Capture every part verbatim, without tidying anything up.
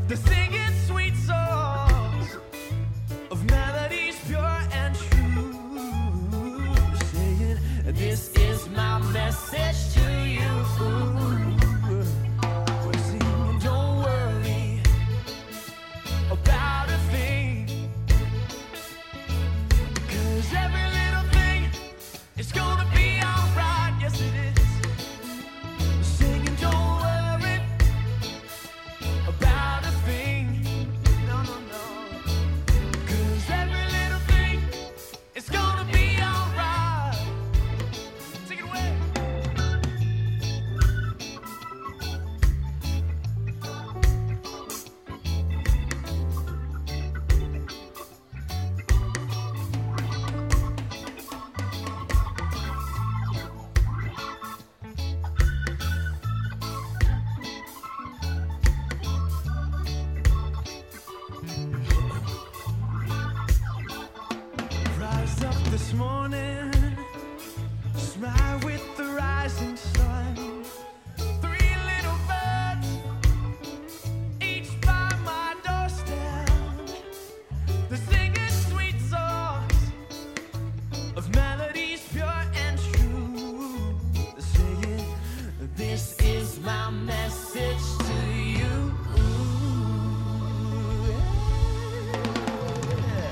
They're singing sweet songs of melodies pure and true, saying, this is my message to you. We're singing, don't worry about a thing, 'cause every little thing is gonna be alright. Yes, it is. We're singing, don't worry about a thing. No, no, no. 'Cause every little thing is gonna be alright. Take it away. Rise up this morning, smile with the rising sun. Three little birds, each by my doorstep. They're singing sweet songs of melodies pure and true. They're saying, this is my message to you. Yeah.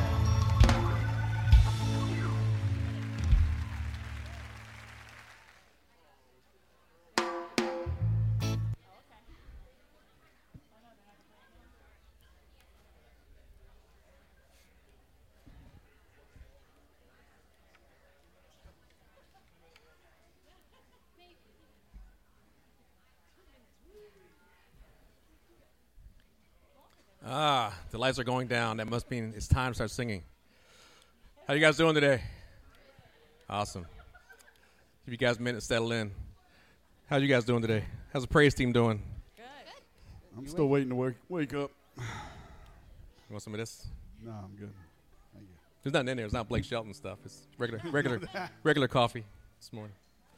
Ah, the lights are going down. That must mean it's time to start singing. How you guys doing today? Awesome. Give you guys a minute to settle in. How you guys doing today? How's the praise team doing? I'm still waiting to wake, wake up. You want some of this? No, I'm good. Thank you. There's nothing in there. It's not Blake Shelton stuff. It's regular, regular, regular coffee this morning.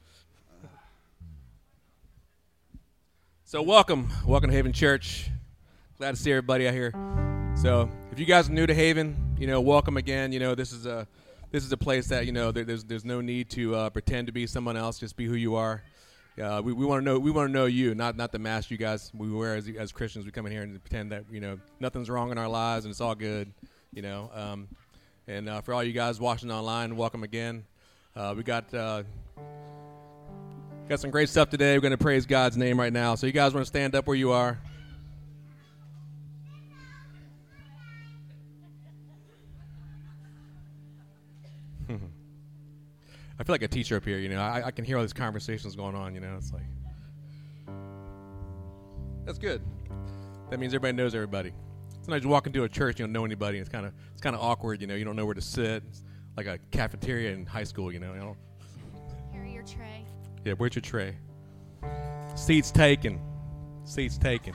So welcome, welcome to Haven Church. Glad to see everybody out here. So if you guys are new to Haven, you know, welcome again. You know, this is a this is a place that, you know, there, there's there's no need to uh, pretend to be someone else. Just be who you are. Uh, we we want to know we want to know you, not not the mask you guys we wear as as Christians. We come in here and pretend that, you know, nothing's wrong in our lives and it's all good. You know, um, and uh, for all you guys watching online, welcome again. Uh, we got. Uh, Got some great stuff today. We're going to praise God's name right now. So you guys want to stand up where you are. I feel like a teacher up here, you know. I, I can hear all these conversations going on, you know. It's like, that's good. That means everybody knows everybody. Sometimes you walk into a church, you don't know anybody. And it's kind of it's kind of awkward, you know. You don't know where to sit. It's like a cafeteria in high school, you know. You know? Carry your tray. Yeah, where's your tray? Seats taken. Seats taken.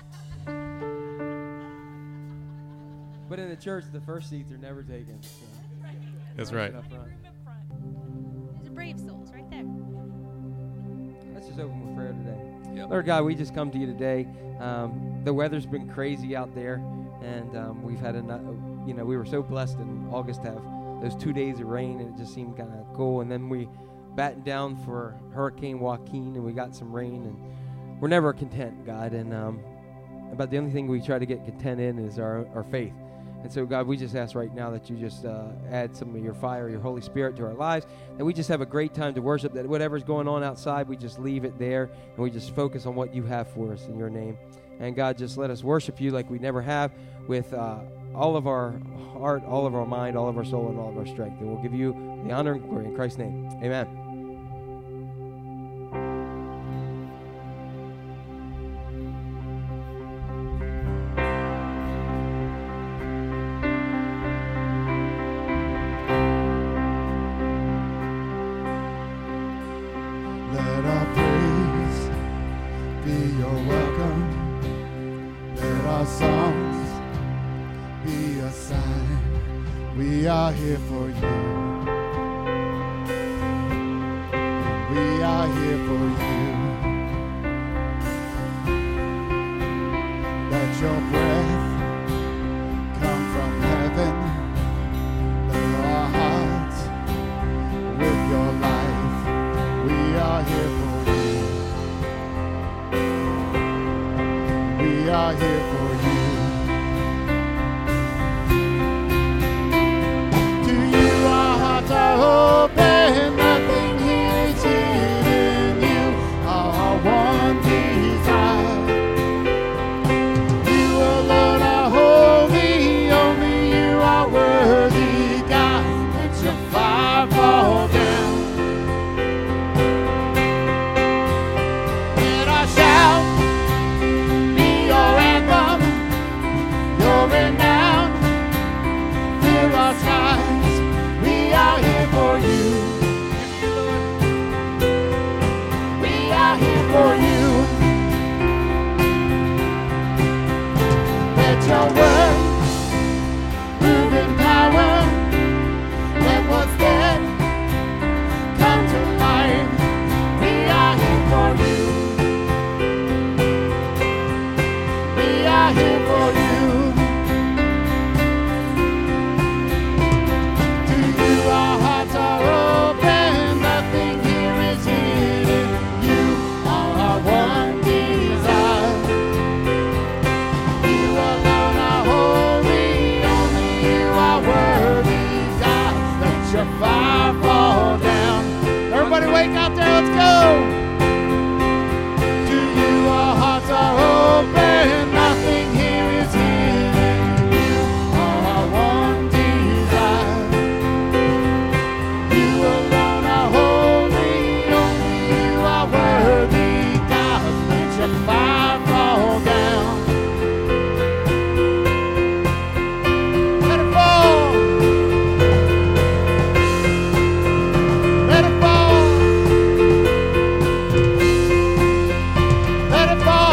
But in the church, the first seats are never taken. So That's right. up front. There's a Brave Souls right there. Let's just open with prayer today. Yep. Lord God, we just come to you today. Um, the weather's been crazy out there, and um, we've had enough. You know, we were so blessed in August to have those two days of rain, and it just seemed kind of cool. And then we battened down for Hurricane Joaquin, and we got some rain, and we're never content, God. And um, about the only thing we try to get content in is our our faith. And so, God, we just ask right now that you just uh, add some of your fire, your Holy Spirit to our lives, that we just have a great time to worship, that whatever's going on outside, we just leave it there, and we just focus on what you have for us in your name. And, God, just let us worship you like we never have, with uh, all of our heart, all of our mind, all of our soul, and all of our strength. And we'll give you the honor and glory in Christ's name. Amen. Let our praise be your welcome. Let our songs be a sign we are here for you. We are here for you. Let your breath your word. Move in power. Let what's dead come to life. We are here for you. We are here for you. To you our hearts are open. Nothing here is hidden. You are our one desire. You alone are holy. Only you are worthy. God, let your fire fall down. Everybody wake out there, let's go. To you our hearts are open. Nothing here is hidden. You are our one desire. You alone are holy. Only you are worthy. God, let your fire fall down. Let it fall. Let it fall. Let it fall.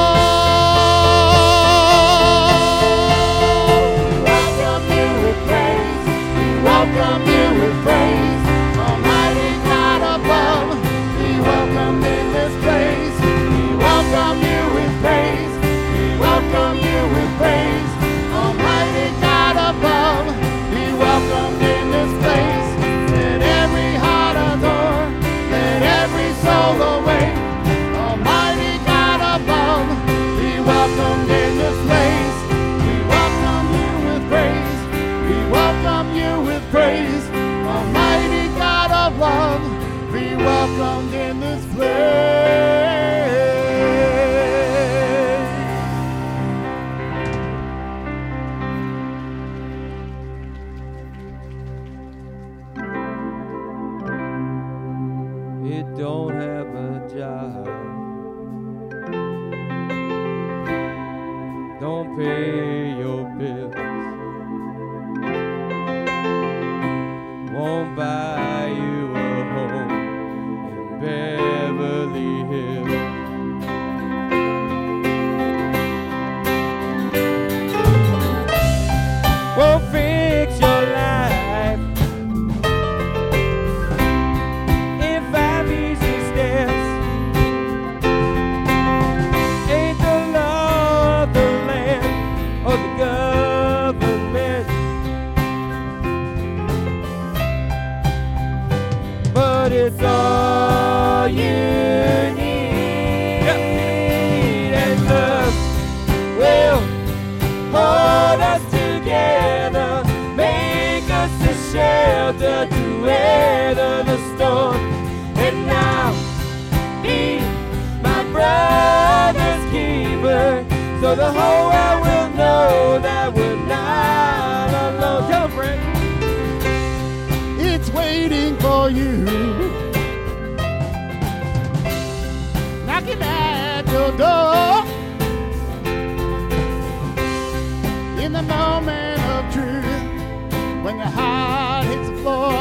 Welcome you with praise. We welcome you with praise. Almighty God above, we welcome in this place. We welcome you with praise. We welcome you with praise. Almighty God above, be welcomed in this place. Let every heart adore. Let every soul awake. Almighty God above, be welcomed in this place. We welcome you with praise. We welcome you with praise. Almighty God of love, be welcomed in this place. It don't have a job. Don't pay your bills. Won't buy you a home in Beverly Hills. Won't fix your life in five easy steps. Ain't the law of the land or the government, but it's all you need. And love will hold us together, make us a shelter to weather the storm. And now be my brother's keeper, so the whole world will know that we're not alone. Tell 'em, Frank. It's waiting for you, knocking at your door. In the moment of truth, when your heart hits the floor,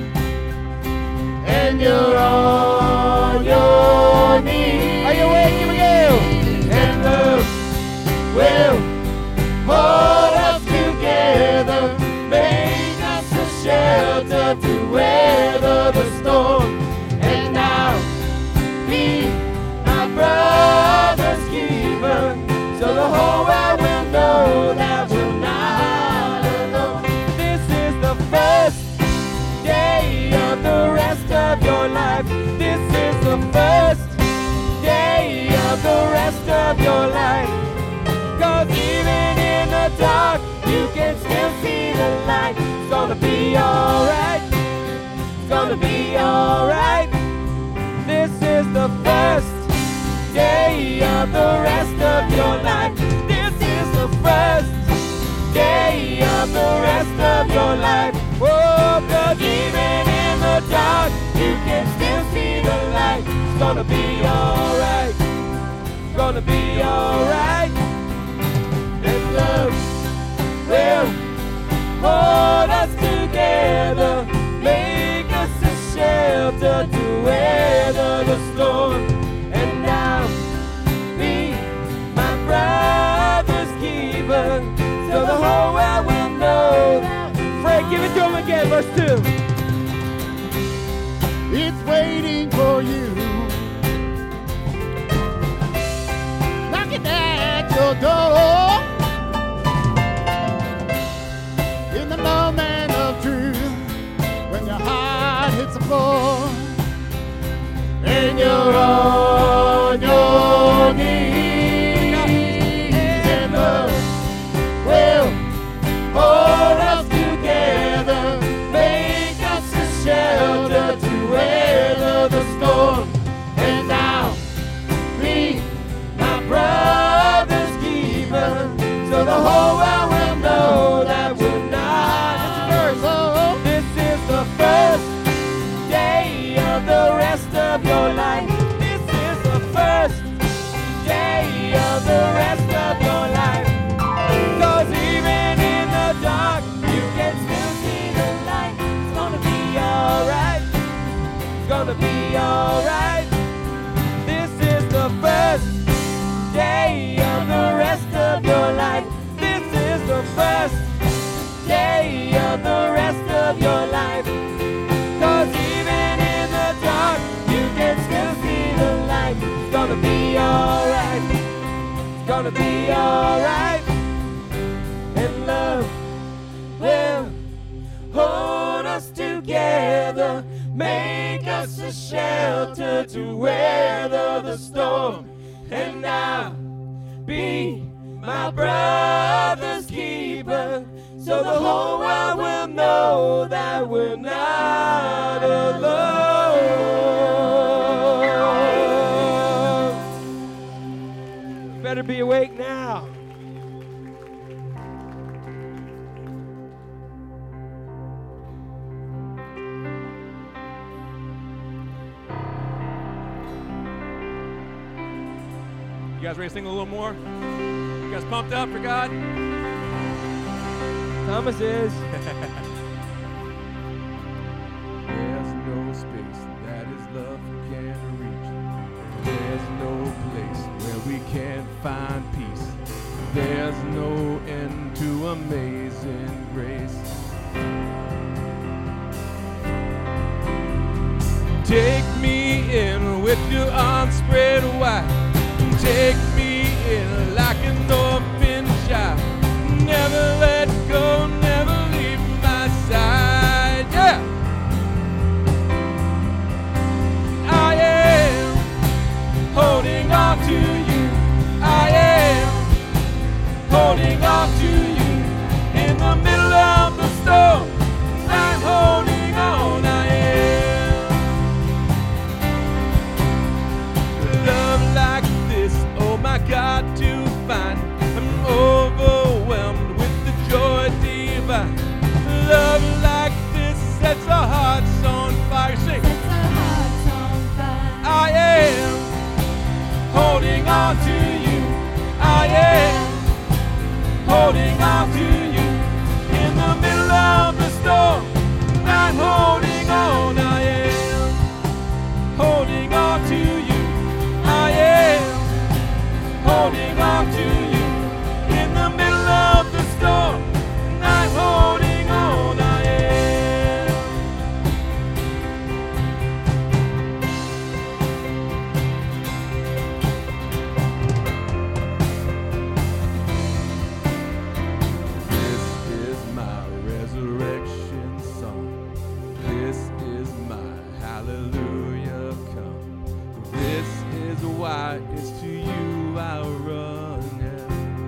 and you're on your knees. Are you awake? Here we go. And love will hold us together, make us a shelter to weather the storm. And now be my brother's keeper, so the whole world will know that we're not alone. This is the first day of the rest of your life. This is the first day of the rest of your life. 'Cause even in the dark, you can still see the light. It's gonna be alright. It's gonna be alright. This is the first day of the rest of your life. This is the first day of the rest of your life. Oh, 'cause even in the dark, you can still see the light. It's gonna be alright. It's gonna be alright. And love will hold us together, make us a shelter to weather the storm. And now be my brother's keeper, verse two. It's waiting for you. Knocking at your door. In the moment of truth, when your heart hits the floor, and you're on your knees, and love will hold us together, make us a shelter to weather the storm. And I'll be my brother's keeper, so the whole world will know that we're not. This is the first day of the rest of your life. This is the first day of the rest of your life. 'Cause even in the dark, you can still see the light. It's gonna be alright. It's gonna be alright. This is the first day of the rest of your life. This is the first day of the rest of your life. 'Cause even in the dark, you can still see the light. It's gonna be alright. It's gonna be alright. And love will hold us together, make us a shelter to weather the storm. And I'll be my brother's keeper, so the whole world will know that we're not alone. Better be awake now. You guys ready to sing a little more? You guys pumped up for God? Thomas is. There's no space that His love can reach. There's no place where we can't find peace. There's no end to amazing grace. Take me in with your arms spread wide. Take me in like an orphan child. Never let go, never leave my side. Yeah. I am holding on to you. I am holding on to you in the middle of the storm. I'm holding on. I am. Love like this, oh my God, to find. I'm overwhelmed with the joy divine. Love like this sets our hearts on fire. Sing. Sets our hearts on fire. I am holding on to you. I am holding on to you in the middle of the storm. I'm holding on. I am holding on to you. I am holding on to you in the middle of the storm. I'm holding on. I am. This is my resurrection song. This is my hallelujah come. This is why it's to you I run now.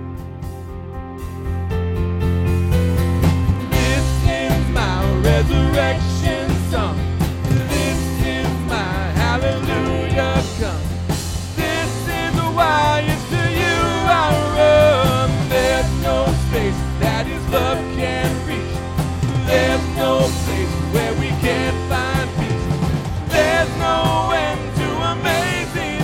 This is my resurrection song. This is my hallelujah come. This is why it's to you I run. There's no space that His love can reach. There's no place where we can't find peace. There's no end to amazing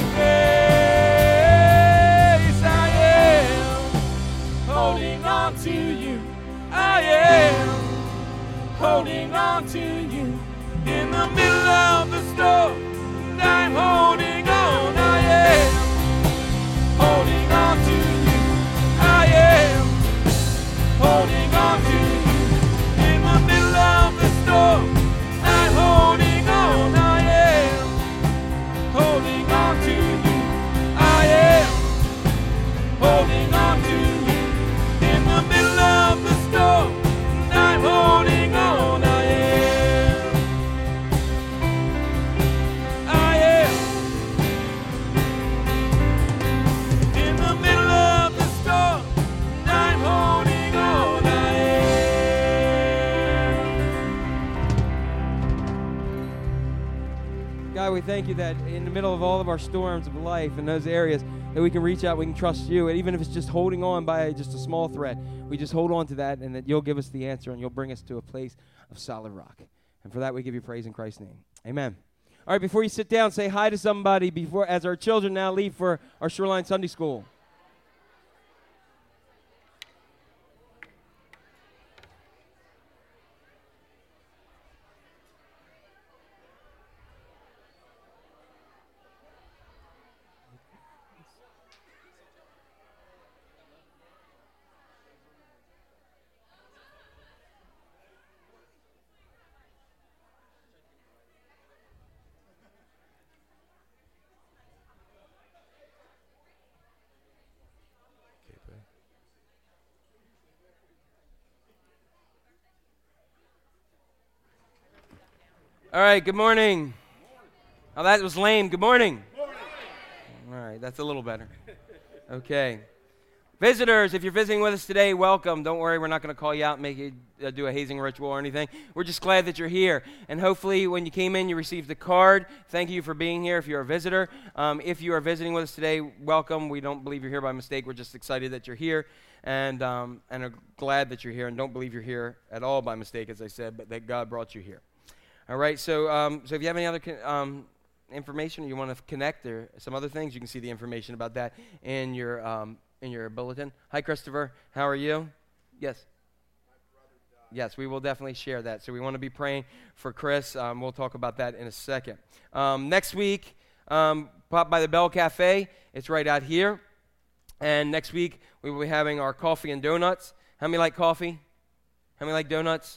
grace. I am holding on to you. I am holding on to you in the middle of the storm. I'm holding on. I am holding on to you. I am holding on to you in the middle of the storm. God, we thank you that in the middle of all of our storms of life in those areas, that we can reach out, we can trust you. And even if it's just holding on by just a small thread, we just hold on to that, and that you'll give us the answer and you'll bring us to a place of solid rock. And for that, we give you praise in Christ's name. Amen. All right, before you sit down, say hi to somebody before as our children now leave for our Shoreline Sunday School. All right, good morning. Oh, that was lame. Good morning. Good morning. All right, that's a little better. Okay. Visitors, if you're visiting with us today, welcome. Don't worry, we're not going to call you out and make you uh, do a hazing ritual or anything. We're just glad that you're here. And hopefully when you came in, you received a card. Thank you for being here if you're a visitor. Um, if you are visiting with us today, welcome. We don't believe you're here by mistake. We're just excited that you're here and, um, and are glad that you're here, and don't believe you're here at all by mistake, as I said, but that God brought you here. All right, so um, so if you have any other con- um, information, or you want to connect, or some other things, you can see the information about that in your um, in your bulletin. Hi, Christopher. How are you? Yes. Yes, we will definitely share that. So we want to be praying for Chris. Um, we'll talk about that in a second. Um, next week, um, pop by the Bell Cafe. It's right out here. And next week, we will be having our coffee and donuts. How many like coffee? How many like donuts?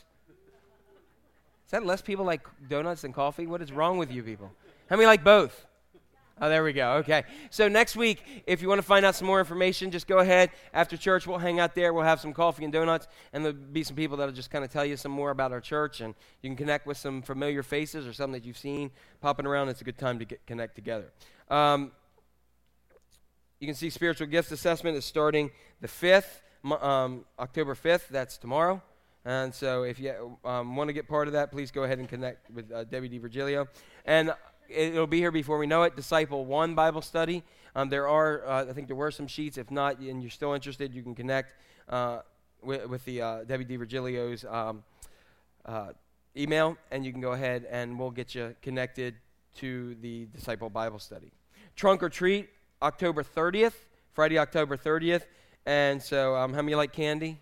Is that less people like donuts than coffee? What is wrong with you people? How many like both? Oh, there we go. Okay. So next week, if you want to find out some more information, just go ahead. After church, we'll hang out there. We'll have some coffee and donuts, and there'll be some people that'll just kind of tell you some more about our church, and you can connect with some familiar faces or some that you've seen popping around. It's a good time to get connect together. Um, you can see Spiritual Gifts Assessment is starting the fifth, um, October fifth. That's tomorrow. And so if you um, want to get part of that, please go ahead and connect with uh, Debbie DiVirgilio. And it'll be here before we know it, Disciple One Bible Study. Um, there are, uh, I think there were some sheets. If not, and you're still interested, you can connect uh, with, with the uh, Debbie DiVirgilio's um, uh, email, and you can go ahead and we'll get you connected to the Disciple Bible Study. Trunk or Treat, October thirtieth, Friday, October thirtieth. And so um, how many like candy?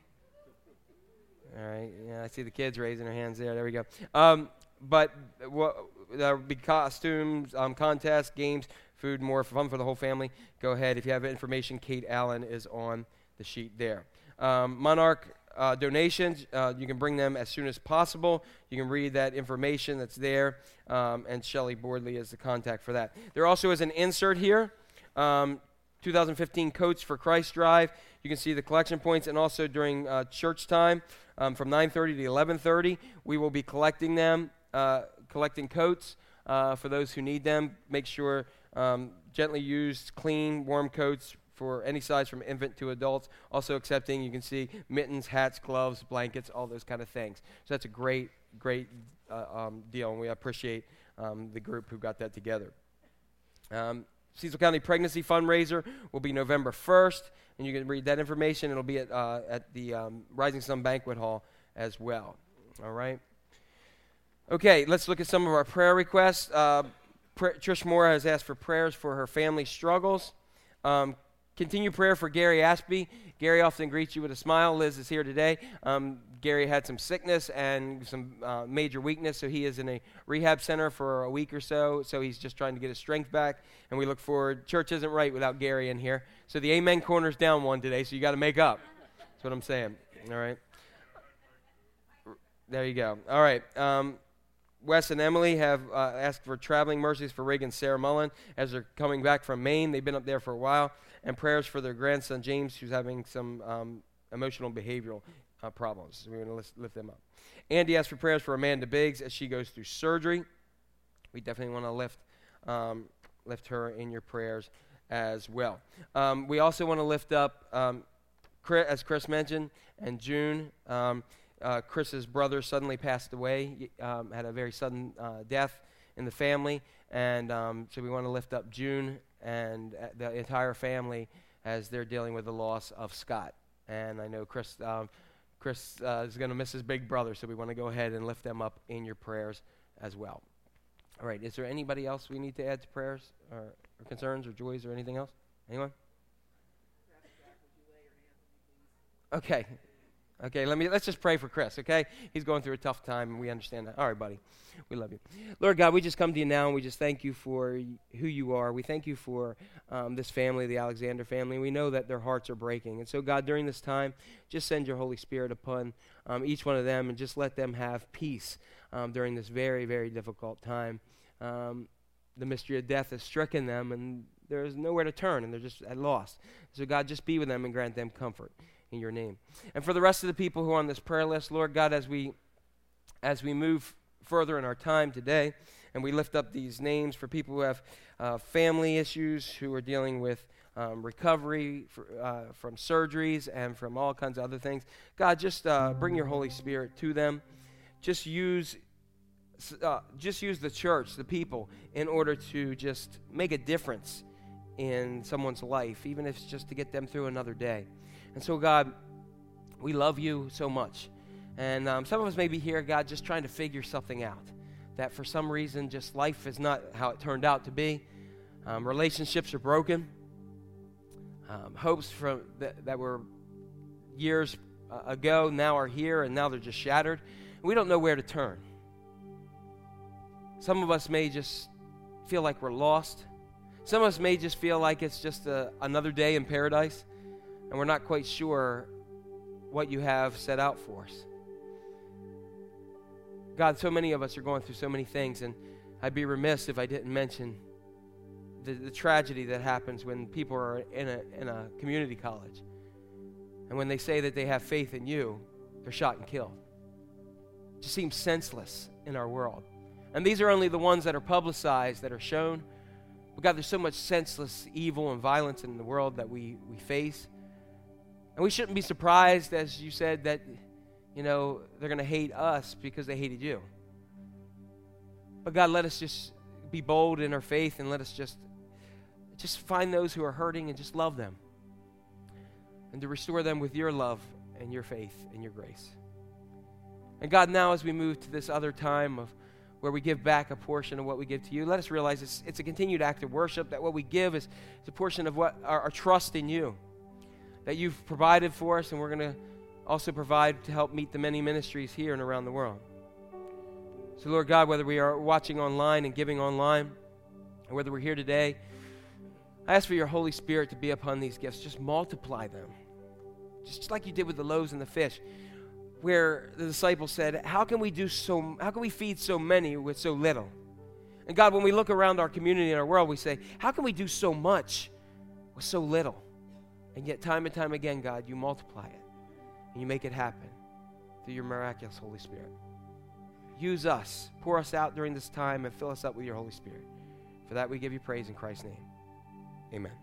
All right, yeah, I see the kids raising their hands there. There we go. Um, but what, there'll be costumes, um, contests, games, food, more fun for the whole family. Go ahead. If you have information, Kate Allen is on the sheet there. Um, Monarch uh, donations, uh, you can bring them as soon as possible. You can read that information that's there, um, and Shelley Boardley is the contact for that. There also is an insert here. Um, two thousand fifteen Coats for Christ Drive. You can see the collection points, and also during uh, church time um, from nine thirty to eleven thirty, we will be collecting them, uh, collecting coats uh, for those who need them. Make sure um, gently used, clean, warm coats for any size from infant to adults. Also accepting, you can see mittens, hats, gloves, blankets, all those kind of things. So that's a great, great uh, um, deal, and we appreciate um, the group who got that together. Um, Cecil County Pregnancy Fundraiser will be November first, and you can read that information. It'll be at uh, at the um, Rising Sun Banquet Hall as well. All right. Okay, let's look at some of our prayer requests. Uh, Pr- Trish Moore has asked for prayers for her family struggles. Um, continue prayer for Gary Aspie. Gary often greets you with a smile. Liz is here today. Um, Gary had some sickness and some uh, major weakness, so he is in a rehab center for a week or so, so he's just trying to get his strength back, and we look forward. Church isn't right without Gary in here. So the Amen Corner's down one today, so you got to make up. That's what I'm saying. All right. There you go. All right. Um, Wes and Emily have uh, asked for traveling mercies for Rig and Sarah Mullen as they're coming back from Maine. They've been up there for a while. And prayers for their grandson, James, who's having some um, emotional behavioral uh, problems. So we're going to lift, lift them up. Andy asked for prayers for Amanda Biggs as she goes through surgery. We definitely want to lift um, lift her in your prayers as well. Um, we also want to lift up, um, Chris, as Chris mentioned, and June, um, uh, Chris's brother suddenly passed away, um, had a very sudden uh, death, in the family, and um, so we want to lift up June and uh, the entire family as they're dealing with the loss of Scott. And I know Chris um, Chris uh, is going to miss his big brother, so we want to go ahead and lift them up in your prayers as well. All right, is there anybody else we need to add to prayers or, or concerns or joys or anything else? Anyone? Okay. Okay, let me, let's just pray for Chris, okay? He's going through a tough time, and we understand that. All right, buddy. We love you. Lord God, we just come to you now, and we just thank you for y- who you are. We thank you for um, this family, the Alexander family. We know that their hearts are breaking. And so, God, during this time, just send your Holy Spirit upon um, each one of them, and just let them have peace um, during this very, very difficult time. Um, the mystery of death has stricken them, and there's nowhere to turn, and they're just at lost. So, God, just be with them and grant them comfort in your name. And for the rest of the people who are on this prayer list, Lord God, as we as we move further in our time today, and we lift up these names for people who have uh, family issues, who are dealing with um, recovery for, uh, from surgeries and from all kinds of other things, God, just uh, bring your Holy Spirit to them. Just use uh, just use the church, the people, in order to just make a difference in someone's life, even if it's just to get them through another day. And so, God, we love you so much. And um, some of us may be here, God, just trying to figure something out. That for some reason, just life is not how it turned out to be. Um, relationships are broken. Um, hopes from th- that were years uh, ago now are here, and now they're just shattered. And we don't know where to turn. Some of us may just feel like we're lost. Some of us may just feel like it's just a, another day in paradise, and we're not quite sure what you have set out for us. God, so many of us are going through so many things, and I'd be remiss if I didn't mention the, the tragedy that happens when people are in a, in a community college. And when they say that they have faith in you, they're shot and killed. It just seems senseless in our world. And these are only the ones that are publicized, that are shown. But God, there's so much senseless evil and violence in the world that we, we face. And we shouldn't be surprised, as you said, that, you know, they're going to hate us because they hated you. But God, let us just be bold in our faith, and let us just, just find those who are hurting and just love them. And to restore them with your love and your faith and your grace. And God, now as we move to this other time of where we give back a portion of what we give to you, let us realize it's, it's a continued act of worship, that what we give is, is a portion of what our, our trust in you, that you've provided for us, and we're going to also provide to help meet the many ministries here and around the world. So, Lord God, whether we are watching online and giving online, or whether we're here today, I ask for your Holy Spirit to be upon these gifts. Just multiply them. Just like you did with the loaves and the fish, where the disciples said, how can we do so, how can we feed so many with so little? And God, when we look around our community and our world, we say, how can we do so much with so little? And yet time and time again, God, you multiply it. And you make it happen through your miraculous Holy Spirit. Use us. Pour us out during this time and fill us up with your Holy Spirit. For that we give you praise in Christ's name. Amen.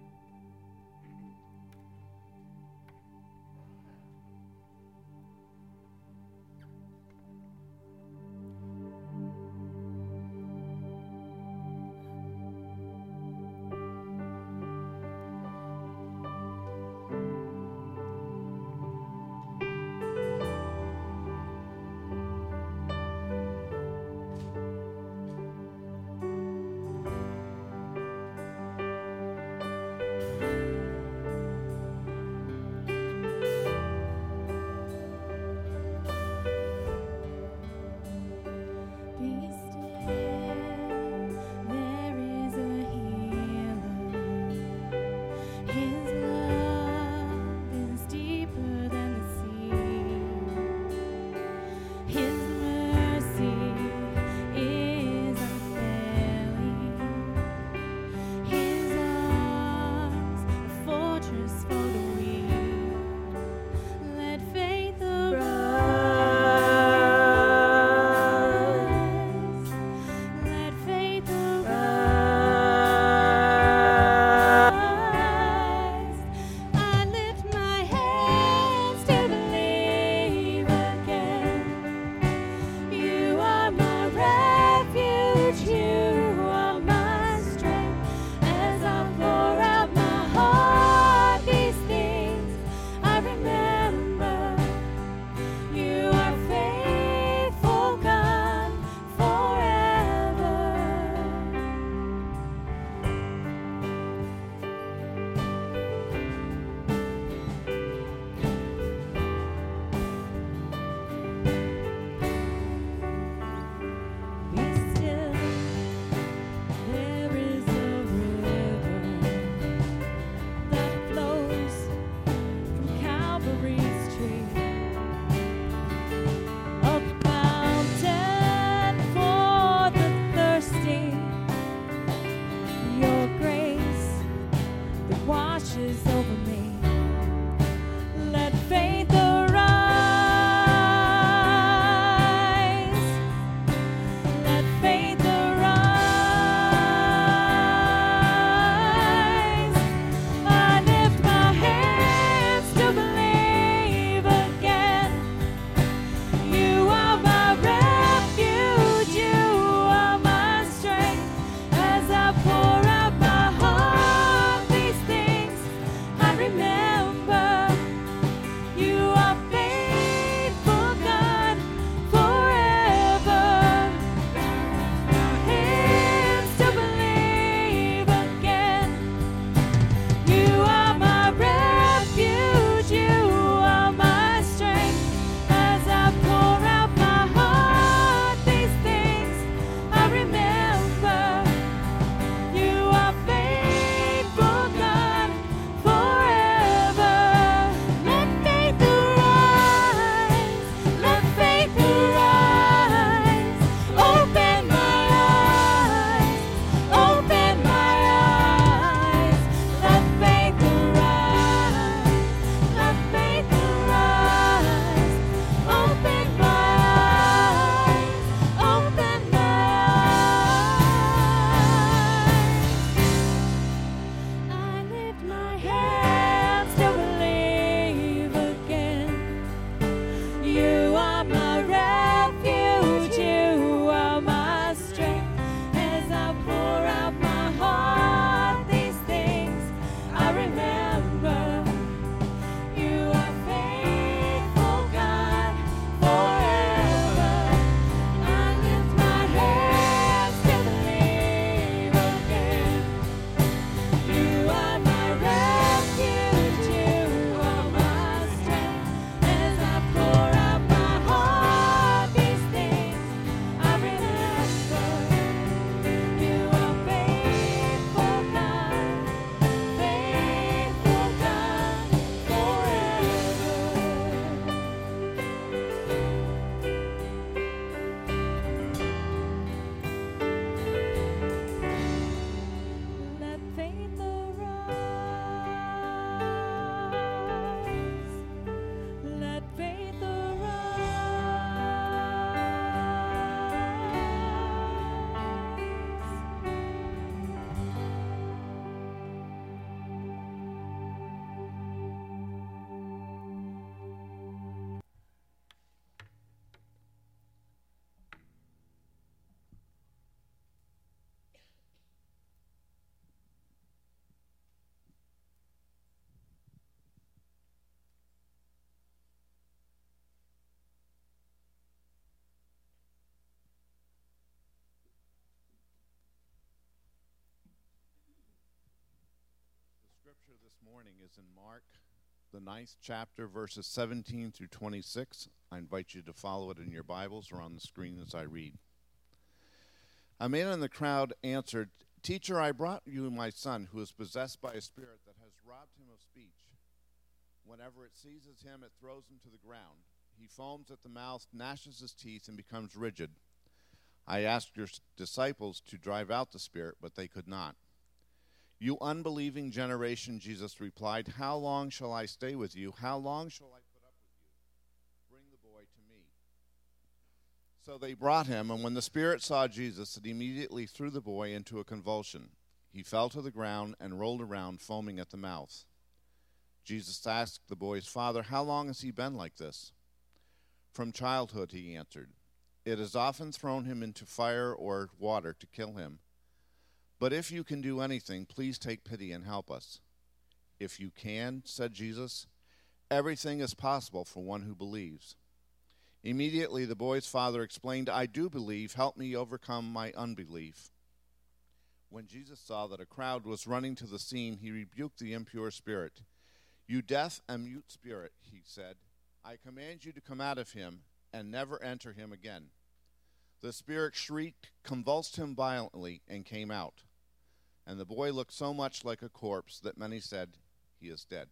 this morning is in Mark, the ninth chapter, verses seventeen through twenty-six. I invite you to follow it in your Bibles or on the screen as I read. A man in the crowd answered, "Teacher, I brought you my son, who is possessed by a spirit that has robbed him of speech. Whenever it seizes him, it throws him to the ground. He foams at the mouth, gnashes his teeth, and becomes rigid. I asked your disciples to drive out the spirit, but they could not." "You unbelieving generation," Jesus replied, "how long shall I stay with you? How long shall I put up with you? Bring the boy to me." So they brought him, and when the spirit saw Jesus, it immediately threw the boy into a convulsion. He fell to the ground and rolled around, foaming at the mouth. Jesus asked the boy's father, "How long has he been like this?" "From childhood," he answered. "It has often thrown him into fire or water to kill him. But if you can do anything, please take pity and help us." "If you can," said Jesus, "everything is possible for one who believes." Immediately the boy's father explained, "I do believe. Help me overcome my unbelief." When Jesus saw that a crowd was running to the scene, he rebuked the impure spirit. "You deaf and mute spirit," he said, "I command you to come out of him and never enter him again." The spirit shrieked, convulsed him violently, and came out. And the boy looked so much like a corpse that many said, "He is dead."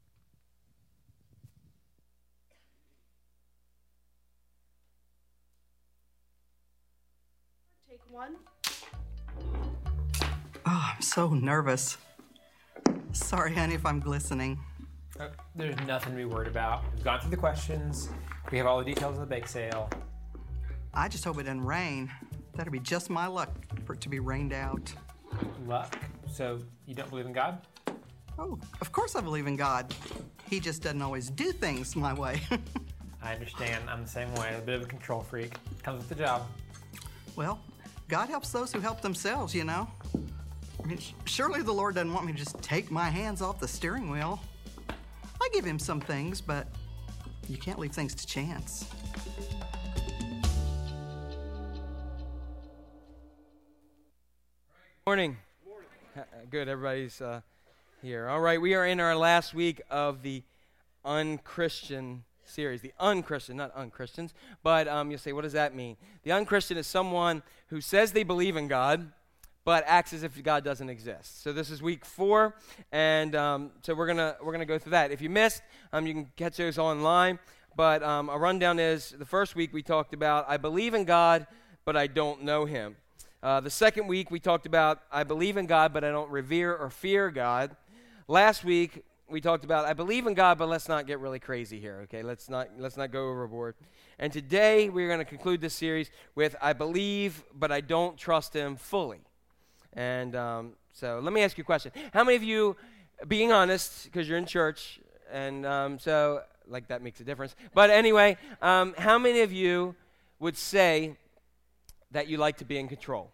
Take one. Oh, I'm so nervous. Sorry, honey, if I'm glistening. Uh, There's nothing to be worried about. We've gone through the questions. We have all the details of the bake sale. I just hope it doesn't rain. That'd be just my luck for it to be rained out. Luck. So you don't believe in God? Oh, of course I believe in God. He just doesn't always do things my way. I understand. I'm the same way. A bit of a control freak. Comes with the job. Well, God helps those who help themselves, you know. I mean, surely the Lord doesn't want me to just take my hands off the steering wheel. I give him some things, but you can't leave things to chance. Morning. Uh, Good, everybody's uh, here. All right, we are in our last week of the Unchristian series. The unchristian, not unchristians, but um, you'll say, what does that mean? The unchristian is someone who says they believe in God, but acts as if God doesn't exist. So this is week four, and um, so we're gonna we're gonna go through that. If you missed, um, you can catch those online. But um, a rundown is the first week we talked about I believe in God, but I don't know Him. Uh, the second week, we talked about, I believe in God, but I don't revere or fear God. Last week, we talked about, I believe in God, but let's not get really crazy here, okay? Let's not let's not go overboard. And today, we're going to conclude this series with, I believe, but I don't trust Him fully. And um, so, let me ask you a question. How many of you, being honest, because you're in church, and um, so, like, that makes a difference. But anyway, um, how many of you would say that you like to be in control?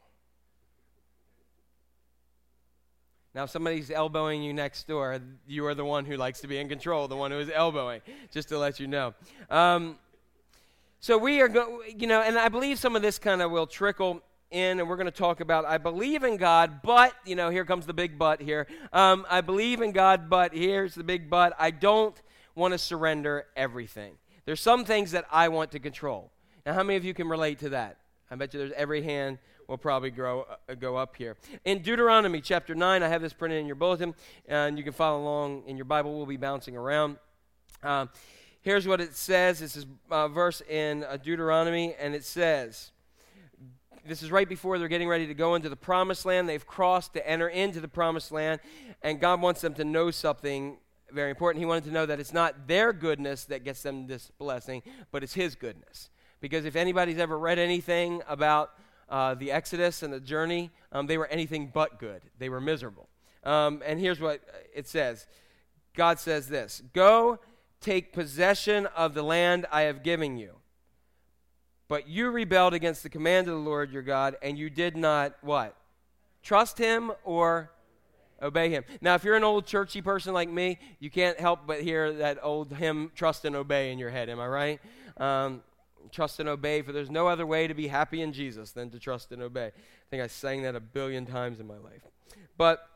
Now, if somebody's elbowing you next door, you are the one who likes to be in control, the one who is elbowing, just to let you know. Um, so we are going, you know, and I believe some of this kind of will trickle in, and we're going to talk about, I believe in God, but, you know, here comes the big but here. Um, I believe in God, but here's the big but. I don't want to surrender everything. There's some things that I want to control. Now, how many of you can relate to that? I bet you there's every hand will probably grow, uh, go up here. In Deuteronomy chapter nine, I have this printed in your bulletin, and you can follow along in your Bible. We'll be bouncing around. Um, here's what it says. This is a verse in uh, Deuteronomy, and it says, this is right before they're getting ready to go into the promised land. They've crossed to enter into the promised land, and God wants them to know something very important. He wanted to know that it's not their goodness that gets them this blessing, but it's His goodness. Because if anybody's ever read anything about uh, the Exodus and the journey, um, they were anything but good. They were miserable. Um, and here's what it says. God says this, "Go take possession of the land I have given you. But you rebelled against the command of the Lord your God, and you did not," what? "Trust Him or obey Him." Now, if you're an old churchy person like me, you can't help but hear that old hymn, "Trust and Obey," in your head. Am I right? Um, Trust and obey, for there's no other way to be happy in Jesus than to trust and obey. I think I sang that a billion times in my life. But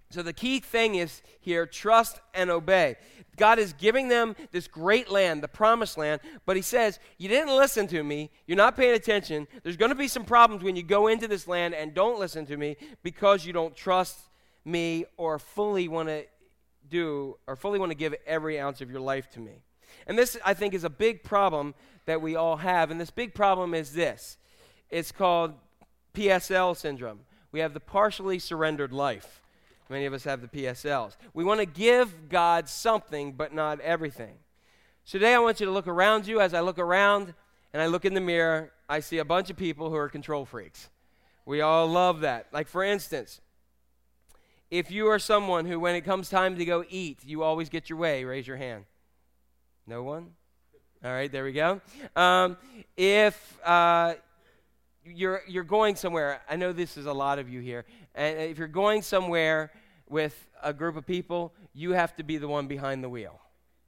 So the key thing is here, trust and obey. God is giving them this great land, the promised land, but he says, you didn't listen to me, you're not paying attention, there's going to be some problems when you go into this land and don't listen to me because you don't trust me or fully want to do, or fully want to give every ounce of your life to me. And this, I think, is a big problem that we all have, and this big problem is this. It's called P S L syndrome. We have the partially surrendered life. Many of us have the P S Ls. We want to give God something, but not everything. So today I want you to look around you. As I look around and I look in the mirror, I see a bunch of people who are control freaks. We all love that. Like, for instance, if you are someone who, when it comes time to go eat, you always get your way, raise your hand. No one? All right, there we go. Um, if uh, you're you're going somewhere, I know this is a lot of you here, and if you're going somewhere with a group of people, you have to be the one behind the wheel.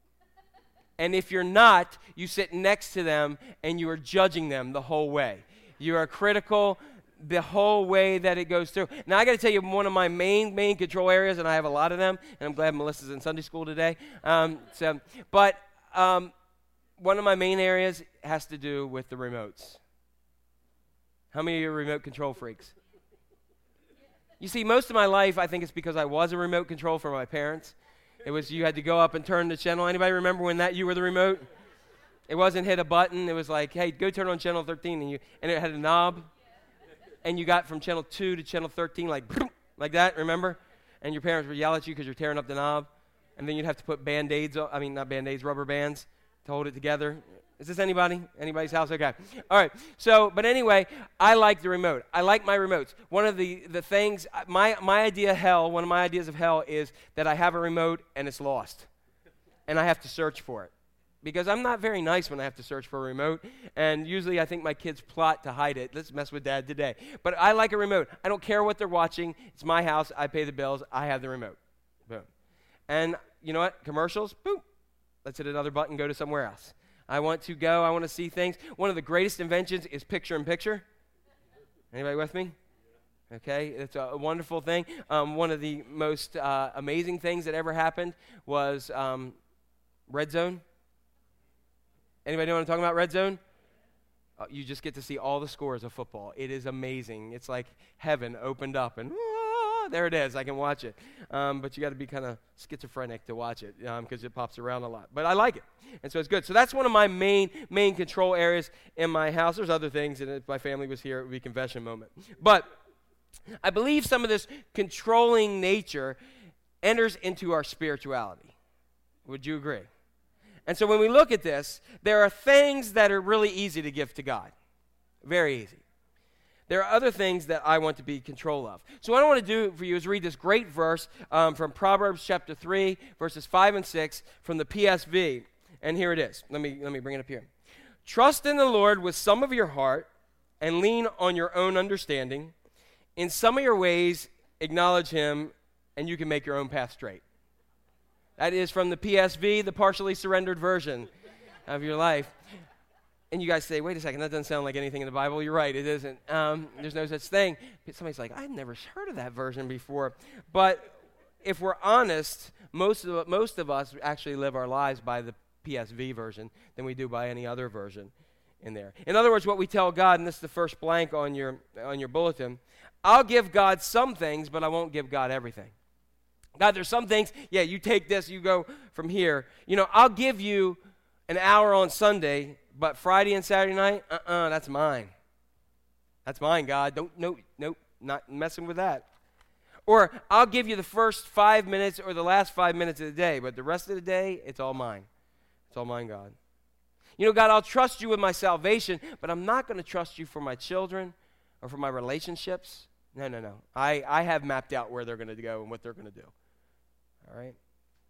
And if you're not, you sit next to them and you are judging them the whole way. You are critical the whole way that it goes through. Now, I got to tell you, one of my main, main control areas, and I have a lot of them, and I'm glad Melissa's in Sunday school today. Um, so, but um, one of my main areas has to do with the remotes. How many of you are remote control freaks? You see, most of my life, I think it's because I was a remote control for my parents. It was you had to go up and turn the channel. Anybody remember when that you were the remote? It wasn't hit a button. It was like, hey, go turn on channel thirteen, and you and it had a knob. And you got from channel two to channel thirteen, like, like that, remember? And your parents would yell at you because you're tearing up the knob. And then you'd have to put Band-Aids, I mean, not Band-Aids, rubber bands to hold it together. Is this anybody? Anybody's house? Okay. All right. So, but anyway, I like the remote. I like my remotes. One of the, the things, my, my idea of hell, one of my ideas of hell is that I have a remote and it's lost. And I have to search for it. Because I'm not very nice when I have to search for a remote, and usually I think my kids plot to hide it. Let's mess with Dad today. But I like a remote. I don't care what they're watching. It's my house. I pay the bills. I have the remote. Boom. And you know what? Commercials, boom. Let's hit another button, go to somewhere else. I want to go. I want to see things. One of the greatest inventions is picture-in-picture. Anybody with me? Okay, it's a wonderful thing. Um, one of the most uh, amazing things that ever happened was um, Red Zone. Anybody know what I'm talking about, Red Zone? Uh, you just get to see all the scores of football. It is amazing. It's like heaven opened up, and ah, there it is. I can watch it. Um, but you got to be kind of schizophrenic to watch it because um, it pops around a lot. But I like it, and so it's good. So that's one of my main main control areas in my house. There's other things, and if my family was here, it would be confession moment. But I believe some of this controlling nature enters into our spirituality. Would you agree? And so when we look at this, there are things that are really easy to give to God. Very easy. There are other things that I want to be in control of. So what I want to do for you is read this great verse um, from Proverbs chapter three, verses five and six from the P S V. And here it is. Let me, let me bring it up here. Trust in the Lord with some of your heart and lean on your own understanding. In some of your ways, acknowledge him, and you can make your own path straight. That is from the P S V, the partially surrendered version of your life. And you guys say, wait a second, that doesn't sound like anything in the Bible. You're right, it isn't. Um, there's no such thing. But somebody's like, I've never heard of that version before. But if we're honest, most of, most of us actually live our lives by the P S V version than we do by any other version in there. In other words, what we tell God, and this is the first blank on your on your bulletin, I'll give God some things, but I won't give God everything. God, there's some things, yeah, you take this, you go from here. You know, I'll give you an hour on Sunday, but Friday and Saturday night, uh-uh, that's mine. That's mine, God. Don't, nope, nope, not messing with that. Or I'll give you the first five minutes or the last five minutes of the day, but the rest of the day, it's all mine. It's all mine, God. You know, God, I'll trust you with my salvation, but I'm not going to trust you for my children or for my relationships. No, no, no. I, I have mapped out where they're going to go and what they're going to do. All right?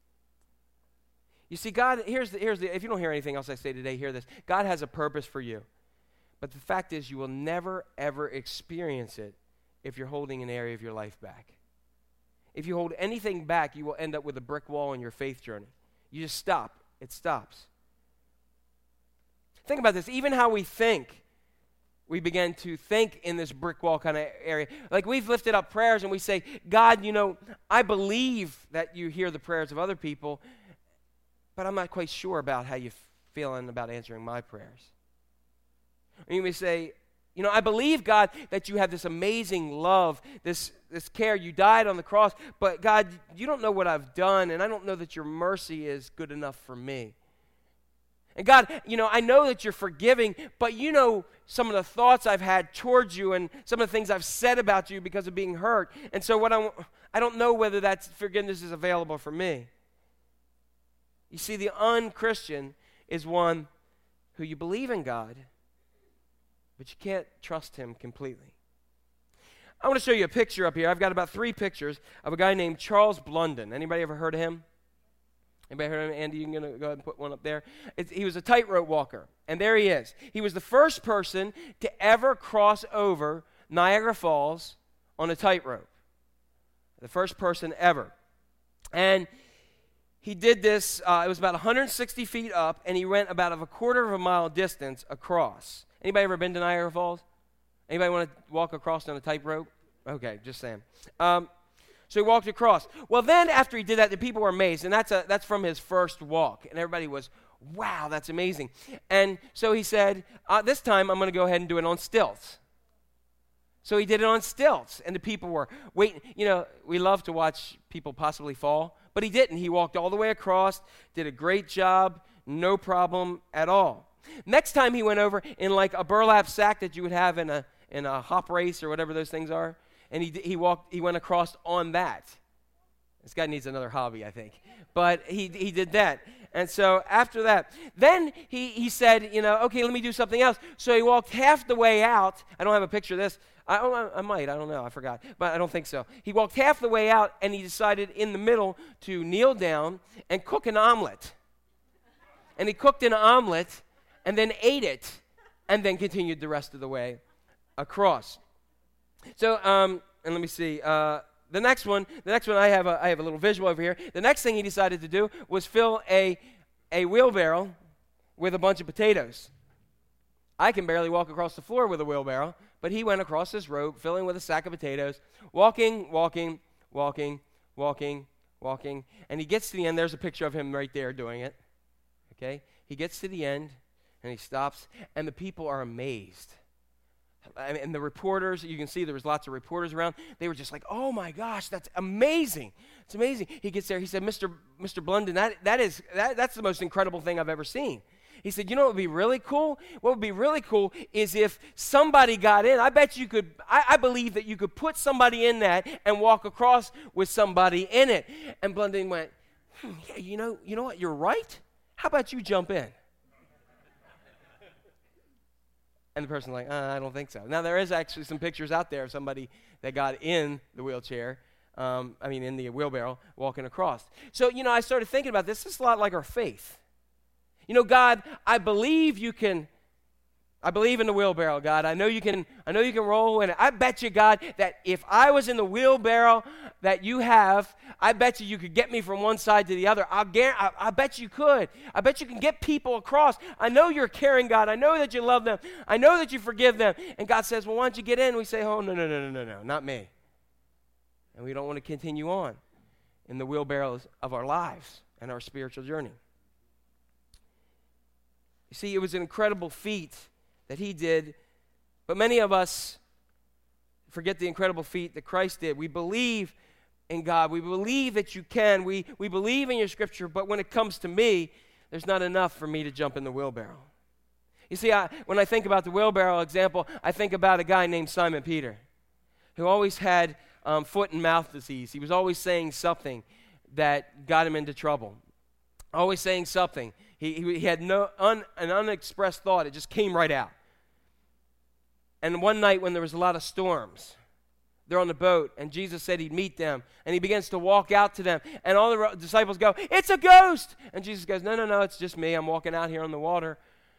You see, God, here's the, here's the, if you don't hear anything else I say today, hear this. God has a purpose for you. But the fact is, you will never, ever experience it if you're holding an area of your life back. If you hold anything back, you will end up with a brick wall in your faith journey. You just stop. It stops. Think about this. Even how we think we begin to think in this brick wall kind of area. Like we've lifted up prayers and we say, God, you know, I believe that you hear the prayers of other people, but I'm not quite sure about how you're feeling about answering my prayers. And you may say, you know, I believe, God, that you have this amazing love, this, this care. You died on the cross, but God, you don't know what I've done, and I don't know that your mercy is good enough for me. And God, you know, I know that you're forgiving, but you know some of the thoughts I've had towards you and some of the things I've said about you because of being hurt. And so what I, I don't know whether that forgiveness is available for me. You see, the unchristian is one who you believe in God, but you can't trust him completely. I want to show you a picture up here. I've got about three pictures of a guy named Charles Blunden. Anybody ever heard of him? Anybody heard of him? Andy, you can go ahead and put one up there. It's, he was a tightrope walker, and there he is. He was the first person to ever cross over Niagara Falls on a tightrope. The first person ever. And he did this, uh, it was about one hundred sixty feet up, and he went about a quarter of a mile distance across. Anybody ever been to Niagara Falls? Anybody want to walk across on a tightrope? Okay, just saying. Um, so he walked across. Well, then after he did that, the people were amazed, and that's a, that's from his first walk, and everybody was, wow, that's amazing. And so he said, uh, this time I'm going to go ahead and do it on stilts. So he did it on stilts, and the people were waiting. You know, we love to watch people possibly fall, but he didn't. He walked all the way across, did a great job, no problem at all. Next time he went over in like a burlap sack that you would have in a in a hop race or whatever those things are, and he he walked he went across on that. This guy needs another hobby, I think. But he he did that. And so after that, then he he said, you know, okay, let me do something else. So he walked half the way out. I don't have a picture of this. I, oh, I might. I don't know. I forgot. But I don't think so. He walked half the way out, and he decided in the middle to kneel down and cook an omelet. And he cooked an omelet and then ate it, and then continued the rest of the way across. So, um, and let me see. Uh, the next one, the next one, I have a, I have a little visual over here. The next thing he decided to do was fill a, a wheelbarrow with a bunch of potatoes. I can barely walk across the floor with a wheelbarrow, but he went across this road, filling with a sack of potatoes, walking, walking, walking, walking, walking, and he gets to the end. There's a picture of him right there doing it. Okay? He gets to the end, and he stops, and the people are amazed. I mean, and the reporters, you can see there was lots of reporters around. They were just like, oh, my gosh, that's amazing. It's amazing. He gets there. He said, Mister Mister Blunden, that, that is, that, that's the most incredible thing I've ever seen. He said, you know what would be really cool? What would be really cool is if somebody got in. I bet you could, I, I believe that you could put somebody in that and walk across with somebody in it. And Blunden went, hmm, yeah, you know, you know what? You're right. How about you jump in? And the person's like, uh, I don't think so. Now, there is actually some pictures out there of somebody that got in the wheelchair, um, I mean, in the wheelbarrow, walking across. So, you know, I started thinking about this. This is a lot like our faith. You know, God, I believe you can, I believe in the wheelbarrow, God. I know you can, I know you can roll in it. I bet you, God, that if I was in the wheelbarrow that you have, I bet you you could get me from one side to the other. I'll guarantee, I, I bet you could. I bet you can get people across. I know you're caring, God. I know that you love them. I know that you forgive them. And God says, well, why don't you get in? We say, oh, no, no, no, no, no, no, not me. And we don't want to continue on in the wheelbarrows of our lives and our spiritual journey. You see, it was an incredible feat that he did, but many of us forget the incredible feat that Christ did. We believe in God. We believe that you can. We, we believe in your scripture, but when it comes to me, there's not enough for me to jump in the wheelbarrow. You see, I, when I think about the wheelbarrow example, I think about a guy named Simon Peter, who always had um, foot and mouth disease. He was always saying something that got him into trouble. Always saying something. He, he, he had no un, an unexpressed thought. It just came right out. And one night when there was a lot of storms, they're on the boat, and Jesus said he'd meet them, and he begins to walk out to them, and all the disciples go, it's a ghost! And Jesus goes, no, no, no, it's just me. I'm walking out here on the water.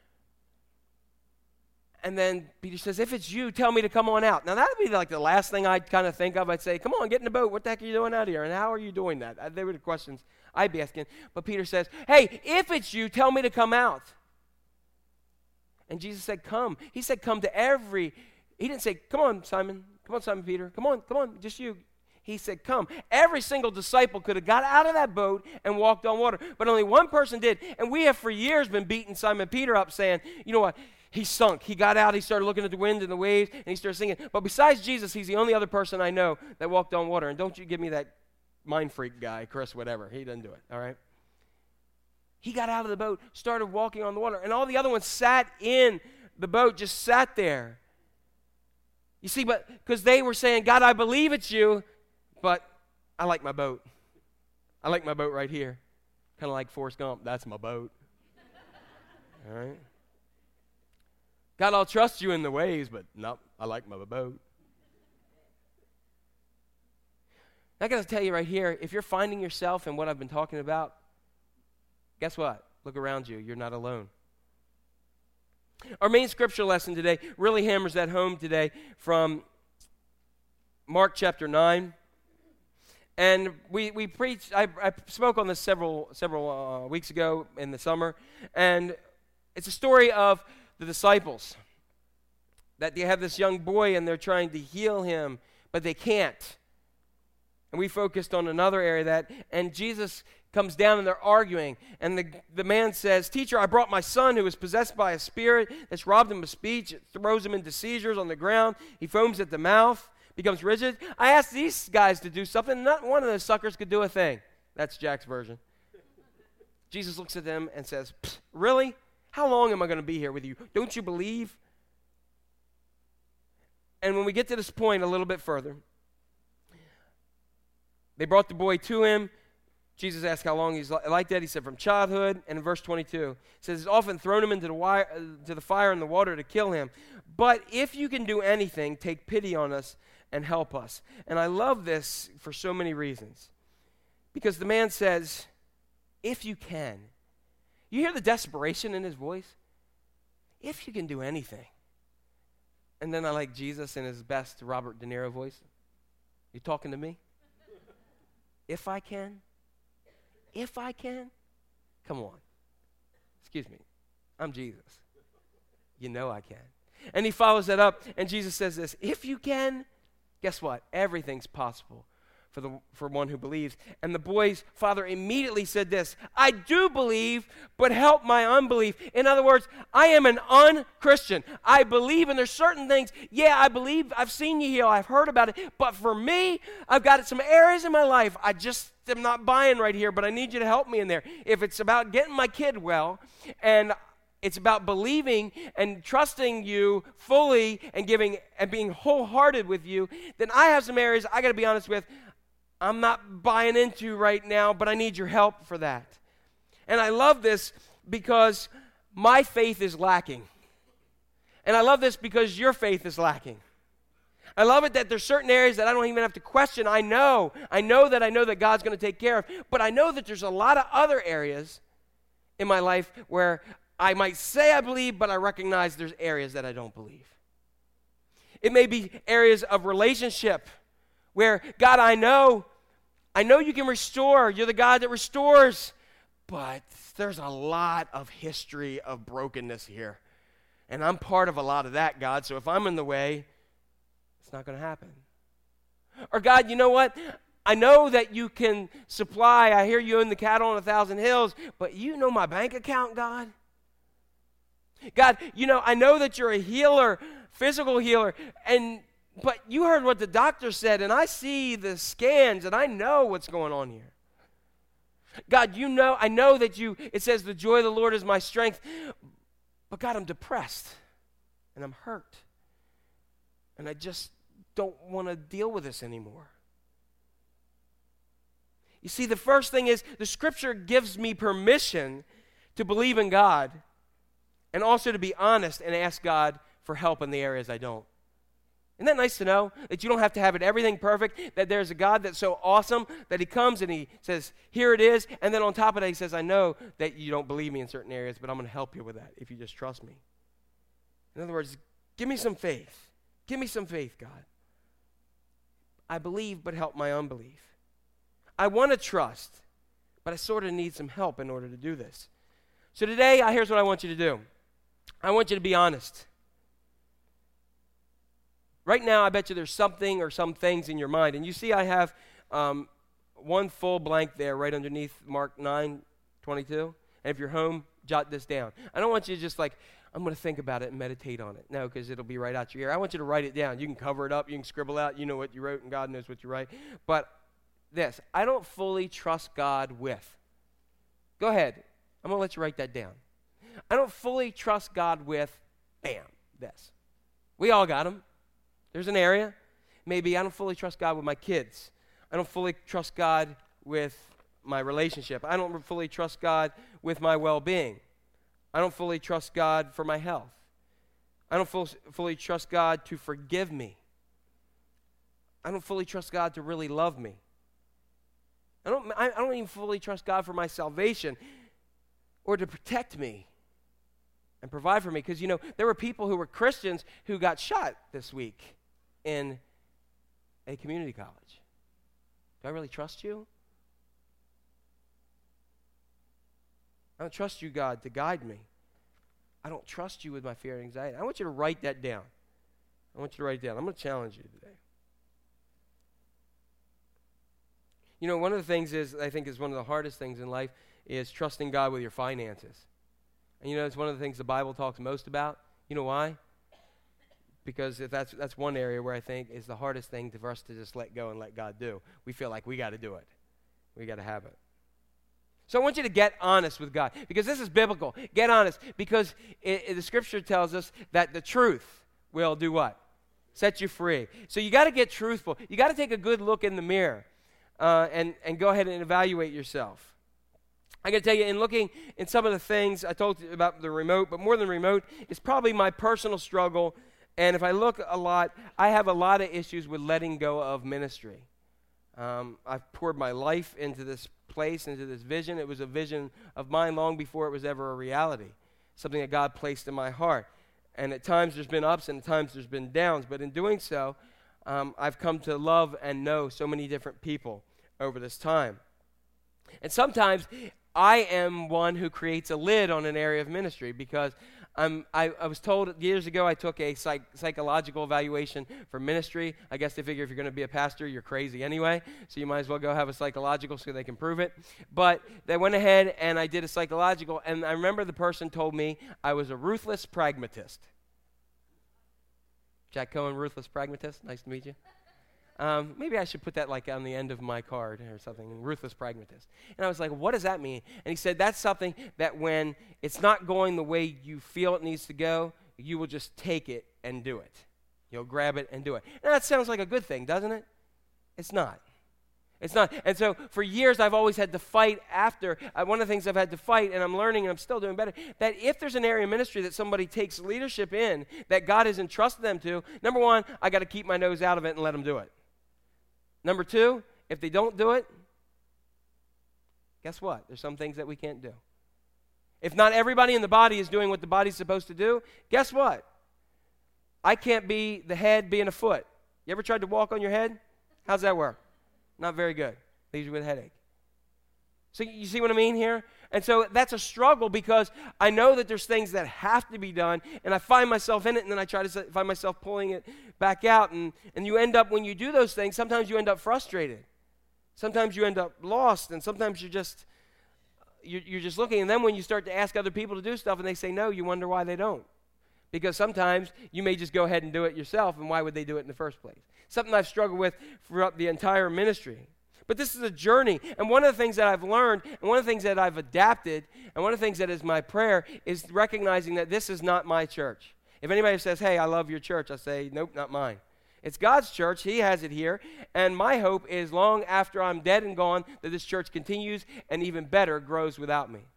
And then Peter says, if it's you, tell me to come on out. Now, that would be like the last thing I'd kind of think of. I'd say, come on, get in the boat. What the heck are you doing out here? And how are you doing that? They were the questions I'd be asking. But Peter says, hey, if it's you, tell me to come out. And Jesus said, come. He said, come to every, he didn't say, come on, Simon. Come on, Simon Peter. Come on, come on, just you. He said, come. Every single disciple could have got out of that boat and walked on water, but only one person did. And we have for years been beating Simon Peter up saying, you know what, he sunk. He got out, he started looking at the wind and the waves, and he started singing. But besides Jesus, he's the only other person I know that walked on water. And don't you give me that mind freak guy, Chris, whatever. He doesn't do it, all right? He got out of the boat, started walking on the water, and all the other ones sat in the boat, just sat there. You see, but because they were saying, God, I believe it's you, but I like my boat. I like my boat right here. Kind of like Forrest Gump. That's my boat. All right? God, I'll trust you in the waves, but nope, I like my boat. I got to tell you right here, if you're finding yourself in what I've been talking about, guess what? Look around you. You're not alone. Our main scripture lesson today really hammers that home today from Mark chapter nine. And we, we preached, I, I spoke on this several several uh, weeks ago in the summer, and it's a story of the disciples, that they have this young boy and they're trying to heal him, but they can't. And we focused on another area of that, and Jesus comes down and they're arguing, and the, the man says, teacher, I brought my son who is possessed by a spirit that's robbed him of speech, it throws him into seizures on the ground, he foams at the mouth, becomes rigid. I asked these guys to do something, not one of those suckers could do a thing. That's Jack's version. Jesus looks at them and says, really? How long am I going to be here with you? Don't you believe? And when we get to this point a little bit further, they brought the boy to him. Jesus asked how long he's like that. He said from childhood. And in verse twenty-two, it says, he's often thrown him into the, wire, uh, to the fire and the water to kill him. But if you can do anything, take pity on us and help us. And I love this for so many reasons. Because the man says, if you can. You hear the desperation in his voice? If you can do anything. And then I like Jesus in his best Robert De Niro voice. You talking to me? If I can? If I can? Come on. Excuse me. I'm Jesus. You know I can. And he follows that up, and Jesus says this, if you can, guess what? Everything's possible for the for one who believes. And the boy's father immediately said this, I do believe, but help my unbelief. In other words, I am an un-Christian. I believe, and there's certain things, yeah, I believe, I've seen you heal, I've heard about it, but for me, I've got some areas in my life I just am not buying right here, but I need you to help me in there. If it's about getting my kid well, and it's about believing and trusting you fully and giving and being wholehearted with you, then I have some areas I got to be honest with, I'm not buying into right now, but I need your help for that. And I love this because my faith is lacking. And I love this because your faith is lacking. I love it that there's certain areas that I don't even have to question. I know. I know that I know that God's going to take care of. But I know that there's a lot of other areas in my life where I might say I believe, but I recognize there's areas that I don't believe. It may be areas of relationship where, God, I know, I know you can restore. You're the God that restores. But there's a lot of history of brokenness here. And I'm part of a lot of that, God. So if I'm in the way, it's not going to happen. Or, God, you know what? I know that you can supply. I hear you own the cattle on a thousand hills. But you know my bank account, God? God, you know, I know that you're a healer, physical healer, and but you heard what the doctor said, and I see the scans, and I know what's going on here. God, you know, I know that you, it says the joy of the Lord is my strength, but God, I'm depressed, and I'm hurt, and I just don't want to deal with this anymore. You see, the first thing is the Scripture gives me permission to believe in God, and also to be honest and ask God for help in the areas I don't. Isn't that nice to know? That you don't have to have it everything perfect, that there's a God that's so awesome that he comes and he says, here it is, and then on top of that he says, I know that you don't believe me in certain areas, but I'm going to help you with that if you just trust me. In other words, give me some faith. Give me some faith, God. I believe, but help my unbelief. I want to trust, but I sort of need some help in order to do this. So today, here's what I want you to do. I want you to be honest. Right now, I bet you there's something or some things in your mind. And you see I have um, one full blank there right underneath Mark nine twenty-two. And if you're home, jot this down. I don't want you to just like, I'm going to think about it and meditate on it. No, because it'll be right out your ear. I want you to write it down. You can cover it up. You can scribble out. You know what you wrote, and God knows what you write. But this, I don't fully trust God with. Go ahead. I'm going to let you write that down. I don't fully trust God with, bam, this. We all got them. There's an area. Maybe I don't fully trust God with my kids. I don't fully trust God with my relationship. I don't fully trust God with my well-being. I don't fully trust God for my health. I don't full, fully trust God to forgive me. I don't fully trust God to really love me. I don't, I, I don't even fully trust God for my salvation or to protect me and provide for me. Because, you know, there were people who were Christians who got shot this week in a community college. Do I really trust you? I don't trust you, God, to guide me. I don't trust you with my fear and anxiety. I want you to write that down. I want you to write it down. I'm going to challenge you today. You know, one of the things is, I think is one of the hardest things in life is trusting God with your finances. And you know, it's one of the things the Bible talks most about. You know why? Because if that's that's one area where I think is the hardest thing to, for us to just let go and let God do. We feel like we got to do it. We got to have it. So I want you to get honest with God, because this is biblical. Get honest, because it, it, the Scripture tells us that the truth will do what? Set you free. So you got to get truthful. You got to take a good look in the mirror uh, and, and go ahead and evaluate yourself. I got to tell you, in looking in some of the things, I told you about the remote, but more than remote, it's probably my personal struggle. And if I look a lot, I have a lot of issues with letting go of ministry. Um, I've poured my life into this place, into this vision. It was a vision of mine long before it was ever a reality, something that God placed in my heart. And at times there's been ups and at times there's been downs. But in doing so, um, I've come to love and know so many different people over this time. And sometimes I am one who creates a lid on an area of ministry, because I'm, I, I was told years ago I took a psych, psychological evaluation for ministry. I guess they figure if you're going to be a pastor, you're crazy anyway, so you might as well go have a psychological so they can prove it. But they went ahead and I did a psychological, and I remember the person told me I was a ruthless pragmatist. Jack Cohen, ruthless pragmatist. Nice to meet you. Um, maybe I should put that like on the end of my card or something, ruthless pragmatist. And I was like, what does that mean? And he said, that's something that when it's not going the way you feel it needs to go, you will just take it and do it. You'll grab it and do it. And that sounds like a good thing, doesn't it? It's not. It's not. And so for years, I've always had to fight after. Uh, one of the things I've had to fight, and I'm learning and I'm still doing better, that if there's an area of ministry that somebody takes leadership in that God has entrusted them to, number one, I got to keep my nose out of it and let them do it. Number two, if they don't do it, guess what? There's some things that we can't do. If not everybody in the body is doing what the body's supposed to do, guess what? I can't be the head being a foot. You ever tried to walk on your head? How's that work? Not very good. Leaves you with a headache. So you see what I mean here? And so that's a struggle, because I know that there's things that have to be done, and I find myself in it, and then I try to find myself pulling it back out, and, and you end up, when you do those things, sometimes you end up frustrated. Sometimes you end up lost, and sometimes you're just, you're, you're just looking, and then when you start to ask other people to do stuff and they say no, you wonder why they don't. Because sometimes you may just go ahead and do it yourself, and why would they do it in the first place? Something I've struggled with throughout the entire ministry. But this is a journey, and one of the things that I've learned, and one of the things that I've adapted, and one of the things that is my prayer, is recognizing that this is not my church. If anybody says, hey, I love your church, I say, nope, not mine. It's God's church. He has it here, and my hope is long after I'm dead and gone that this church continues and even better grows without me.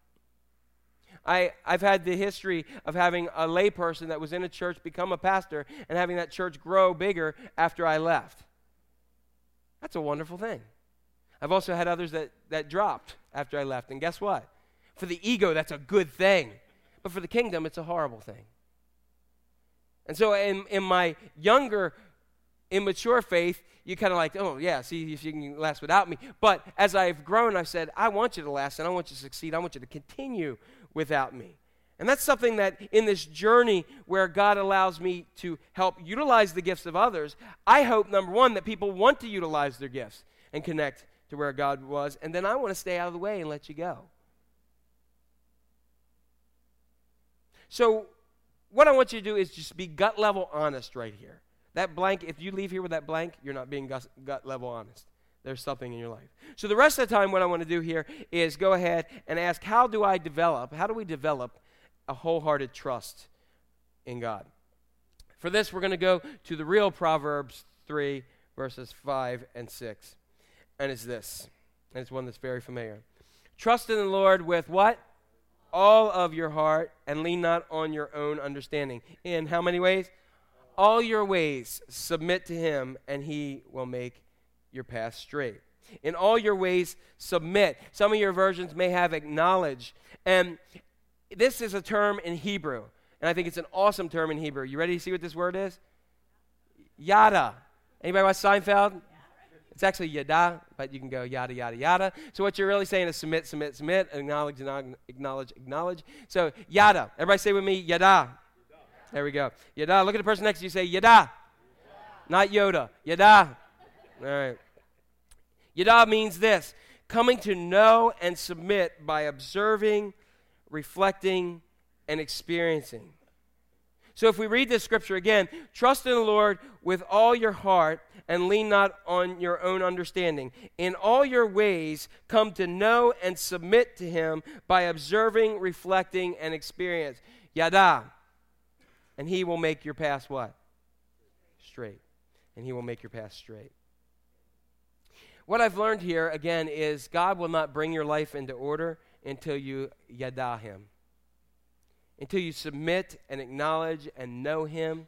I, I've had the history of having a layperson that was in a church become a pastor and having that church grow bigger after I left. That's a wonderful thing. I've also had others that, that dropped after I left. And guess what? For the ego, that's a good thing. But for the kingdom, it's a horrible thing. And so in, in my younger, immature faith, you kind of like, oh, yeah, see if you can last without me. But as I've grown, I've said, I want you to last, and I want you to succeed. I want you to continue without me. And that's something that in this journey where God allows me to help utilize the gifts of others, I hope, number one, that people want to utilize their gifts and connect to where God was, and then I want to stay out of the way and let you go. So what I want you to do is just be gut level honest right here. That blank, if you leave here with that blank, you're not being gut, gut level honest. There's something in your life. So the rest of the time, what I want to do here is go ahead and ask, how do I develop, how do we develop a wholehearted trust in God? For this, we're going to go to the real Proverbs three, verses five and six. And it's this, and it's one that's very familiar. Trust in the Lord with what? All of your heart, and lean not on your own understanding. In how many ways? All your ways submit to him, and he will make your path straight. In all your ways submit. Some of your versions may have acknowledge. And this is a term in Hebrew, and I think it's an awesome term in Hebrew. You ready to see what this word is? Yada. Anybody watch Seinfeld? It's actually yada, but you can go yada, yada, yada. So what you're really saying is submit, submit, submit, acknowledge, acknowledge, acknowledge. So yada. Everybody say with me, yada. Yada. There we go. Yada. Look at the person next to you, say yada. Yada. Not Yoda. Yada. All right. Yada means this, coming to know and submit by observing, reflecting, and experiencing. So if we read this scripture again, trust in the Lord with all your heart and lean not on your own understanding. In all your ways, come to know and submit to him by observing, reflecting, and experience. Yada. And he will make your path what? Straight. And he will make your path straight. What I've learned here, again, is God will not bring your life into order until you yada him. Until you submit and acknowledge and know him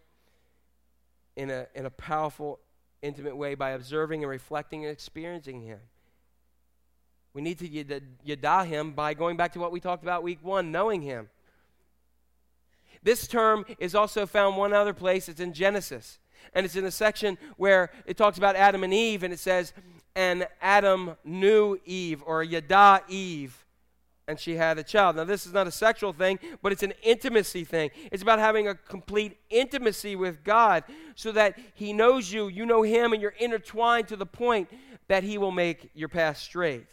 in a, in a powerful, intimate way by observing and reflecting and experiencing him. We need to yada, yada him by going back to what we talked about week one, knowing him. This term is also found one other place. It's in Genesis. And it's in a section where it talks about Adam and Eve, and it says, and Adam knew Eve, or yada Eve, and she had a child. Now, this is not a sexual thing, but it's an intimacy thing. It's about having a complete intimacy with God so that he knows you, you know him, and you're intertwined to the point that he will make your path straight.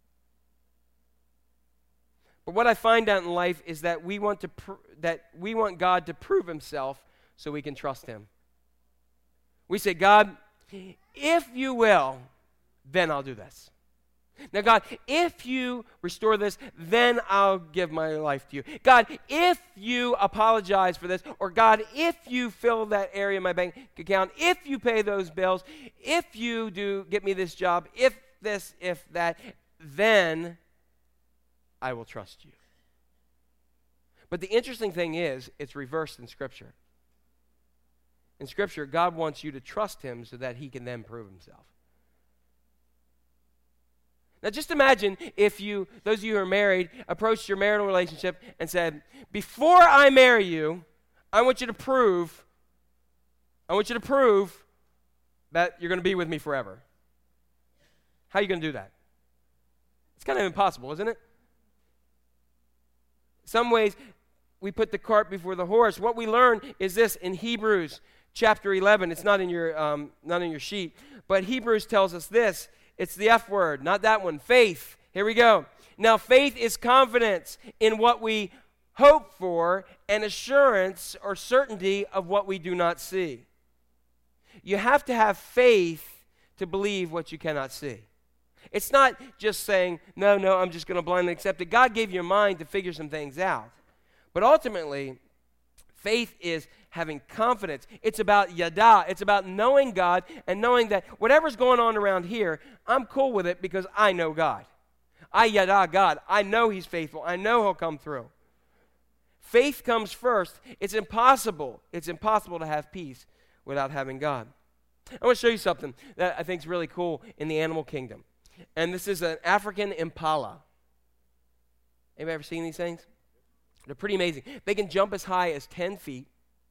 But what I find out in life is that we want to pr- that we want God to prove himself so we can trust him. We say, God, if you will, then I'll do this. Now, God, if you restore this, then I'll give my life to you. God, if you apologize for this, or God, if you fill that area in my bank account, if you pay those bills, if you do get me this job, if this, if that, then I will trust you. But the interesting thing is, it's reversed in Scripture. In Scripture, God wants you to trust him so that he can then prove himself. Now just imagine if you, those of you who are married, approached your marital relationship and said, before I marry you, I want you to prove, I want you to prove that you're going to be with me forever. How are you going to do that? It's kind of impossible, isn't it? In some ways, we put the cart before the horse. What we learn is this in Hebrews chapter eleven. It's not in your, um, not in your sheet, but Hebrews tells us this. It's the F word, not that one. Faith. Here we go. Now, faith is confidence in what we hope for and assurance or certainty of what we do not see. You have to have faith to believe what you cannot see. It's not just saying, no, no, I'm just going to blindly accept it. God gave you a mind to figure some things out. But ultimately, faith is having confidence. It's about yada. It's about knowing God and knowing that whatever's going on around here, I'm cool with it because I know God. I yada God. I know he's faithful. I know he'll come through. Faith comes first. It's impossible. It's impossible to have peace without having God. I want to show you something that I think is really cool in the animal kingdom. And this is an African impala. Anybody ever seen these things? They're pretty amazing. They can jump as high as ten feet.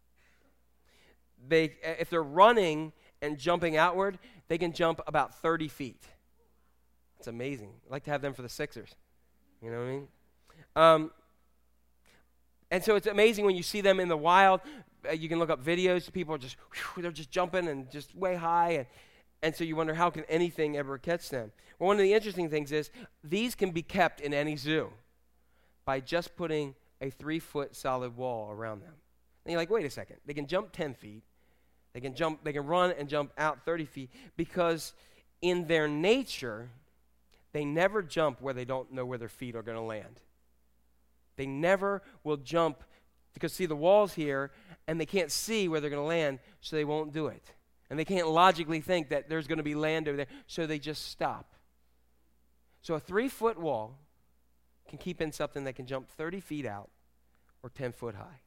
They, if they're running and jumping outward, they can jump about thirty feet. It's amazing. I'd like to have them for the Sixers. You know what I mean? Um, And so it's amazing when you see them in the wild. Uh, you can look up videos. People are just, whew, they're just jumping and just way high. And, and so you wonder, how can anything ever catch them? Well, one of the interesting things is these can be kept in any zoo by just putting a three-foot solid wall around them. And you're like, wait a second. They can jump ten feet. They can jump. They can run and jump out thirty feet because in their nature, they never jump where they don't know where their feet are going to land. They never will jump because, see, the wall's here, and they can't see where they're going to land, so they won't do it. And they can't logically think that there's going to be land over there, so they just stop. So a three-foot wall can keep in something that can jump thirty feet out or ten foot high.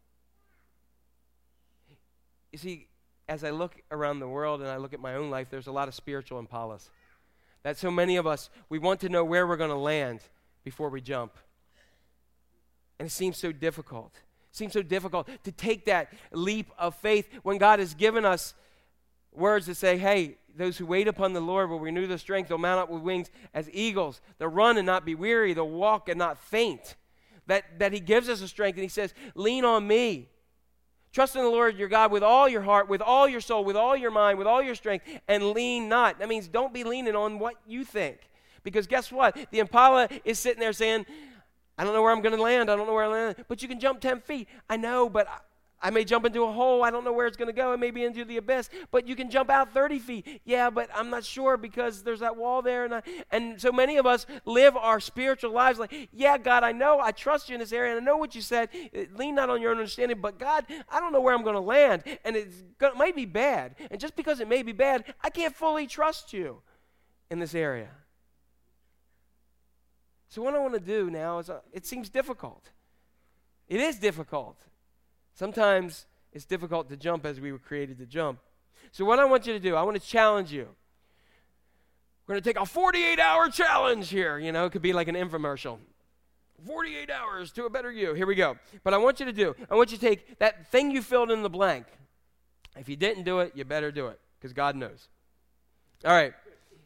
You see, as I look around the world and I look at my own life, there's a lot of spiritual impalas. That so many of us, we want to know where we're going to land before we jump. And it seems so difficult. It seems so difficult to take that leap of faith when God has given us words that say, hey, those who wait upon the Lord will renew their strength. They'll mount up with wings as eagles. They'll run and not be weary. They'll walk and not faint. That, that he gives us a strength, and he says, lean on me. Trust in the Lord your God with all your heart, with all your soul, with all your mind, with all your strength, and lean not. That means don't be leaning on what you think. Because guess what? The impala is sitting there saying, I don't know where I'm going to land. I don't know where I land. But you can jump ten feet. I know, but I, I may jump into a hole. I don't know where it's going to go. It may be into the abyss. But you can jump out thirty feet. Yeah, but I'm not sure because there's that wall there. And, I, and so many of us live our spiritual lives like, yeah, God, I know. I trust you in this area. And I know what you said. Lean not on your own understanding. But God, I don't know where I'm going to land. And it's gonna, it might be bad. And just because it may be bad, I can't fully trust you in this area. So what I want to do now is, uh, it seems difficult. It is difficult. Sometimes it's difficult to jump as we were created to jump. So what I want you to do, I want to challenge you. We're going to take a forty-eight hour challenge here. You know, it could be like an infomercial. forty-eight hours to a better you. Here we go. But I want you to do, I want you to take that thing you filled in the blank. If you didn't do it, you better do it because God knows. All right.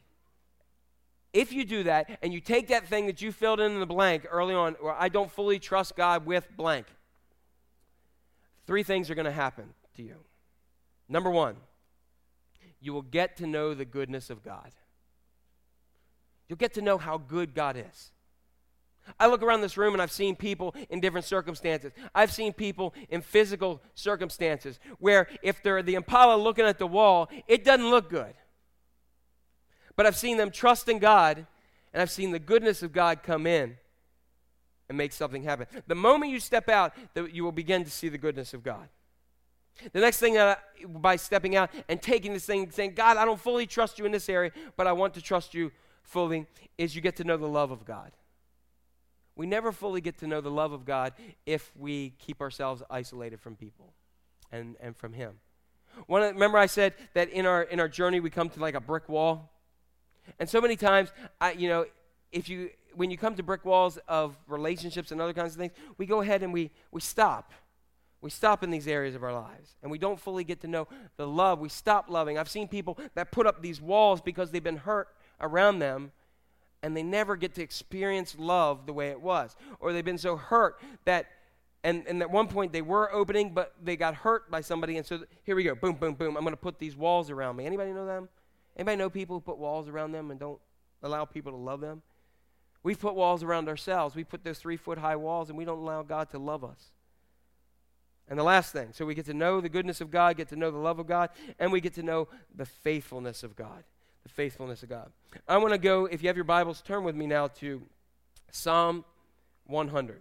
If you do that and you take that thing that you filled in the blank early on, or I don't fully trust God with blank, three things are going to happen to you. Number one, you will get to know the goodness of God. You'll get to know how good God is. I look around this room and I've seen people in different circumstances. I've seen people in physical circumstances where if they're the impala looking at the wall, it doesn't look good. But I've seen them trust in God, and I've seen the goodness of God come in and make something happen. The moment you step out, you will begin to see the goodness of God. The next thing, that I, by stepping out and taking this thing, saying, God, I don't fully trust you in this area, but I want to trust you fully, is you get to know the love of God. We never fully get to know the love of God if we keep ourselves isolated from people and, and from him. One, remember I said that in our in our journey we come to like a brick wall? And so many times, I, you know, if you when you come to brick walls of relationships and other kinds of things, we go ahead and we we stop. We stop in these areas of our lives, and we don't fully get to know the love. We stop loving. I've seen people that put up these walls because they've been hurt around them, and they never get to experience love the way it was. Or they've been so hurt that, and, and at one point they were opening, but they got hurt by somebody, and so th- here we go, boom, boom, boom. I'm going to put these walls around me. Anybody know them? Anybody know people who put walls around them and don't allow people to love them? We've put walls around ourselves. We put those three-foot-high walls, and we don't allow God to love us. And the last thing, so we get to know the goodness of God, get to know the love of God, and we get to know the faithfulness of God. The faithfulness of God. I want to go, if you have your Bibles, turn with me now to Psalm one hundred.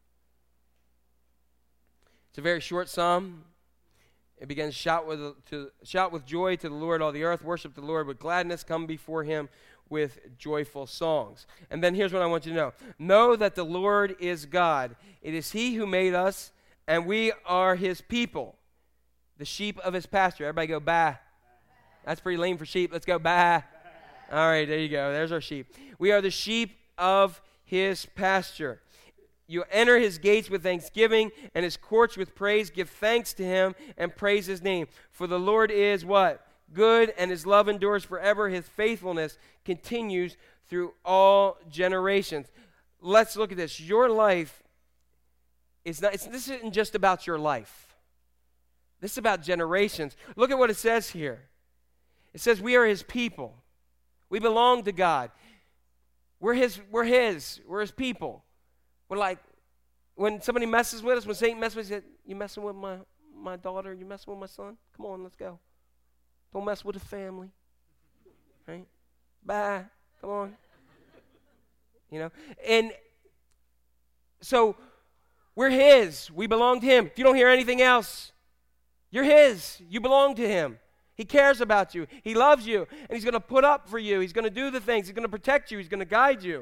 It's a very short psalm. It begins, shout with, to, shout with joy to the Lord, all the earth. Worship the Lord with gladness. Come before him with joyful songs. And then here's what I want you to know. Know that the Lord is God. It is he who made us, and we are his people, the sheep of his pasture. Everybody go, bah. That's pretty lame for sheep. Let's go, bah. All right, there you go. There's our sheep. We are the sheep of his pasture. You enter his gates with thanksgiving and his courts with praise. Give thanks to him and praise his name. For the Lord is what? Good, and his love endures forever. His faithfulness continues through all generations. Let's look at this. Your life is not, it's, this isn't just about your life. This is about generations. Look at what it says here. It says we are his people. We belong to God. We're his, we're his, we're his people. We're like, when somebody messes with us, when Satan messes with us, he said, you messing with my, my daughter, you messing with my son? Come on, let's go. Don't mess with the family. Right? Bye. Come on. You know? And so we're his. We belong to him. If you don't hear anything else, you're his. You belong to him. He cares about you. He loves you. And he's going to put up for you. He's going to do the things. He's going to protect you. He's going to guide you.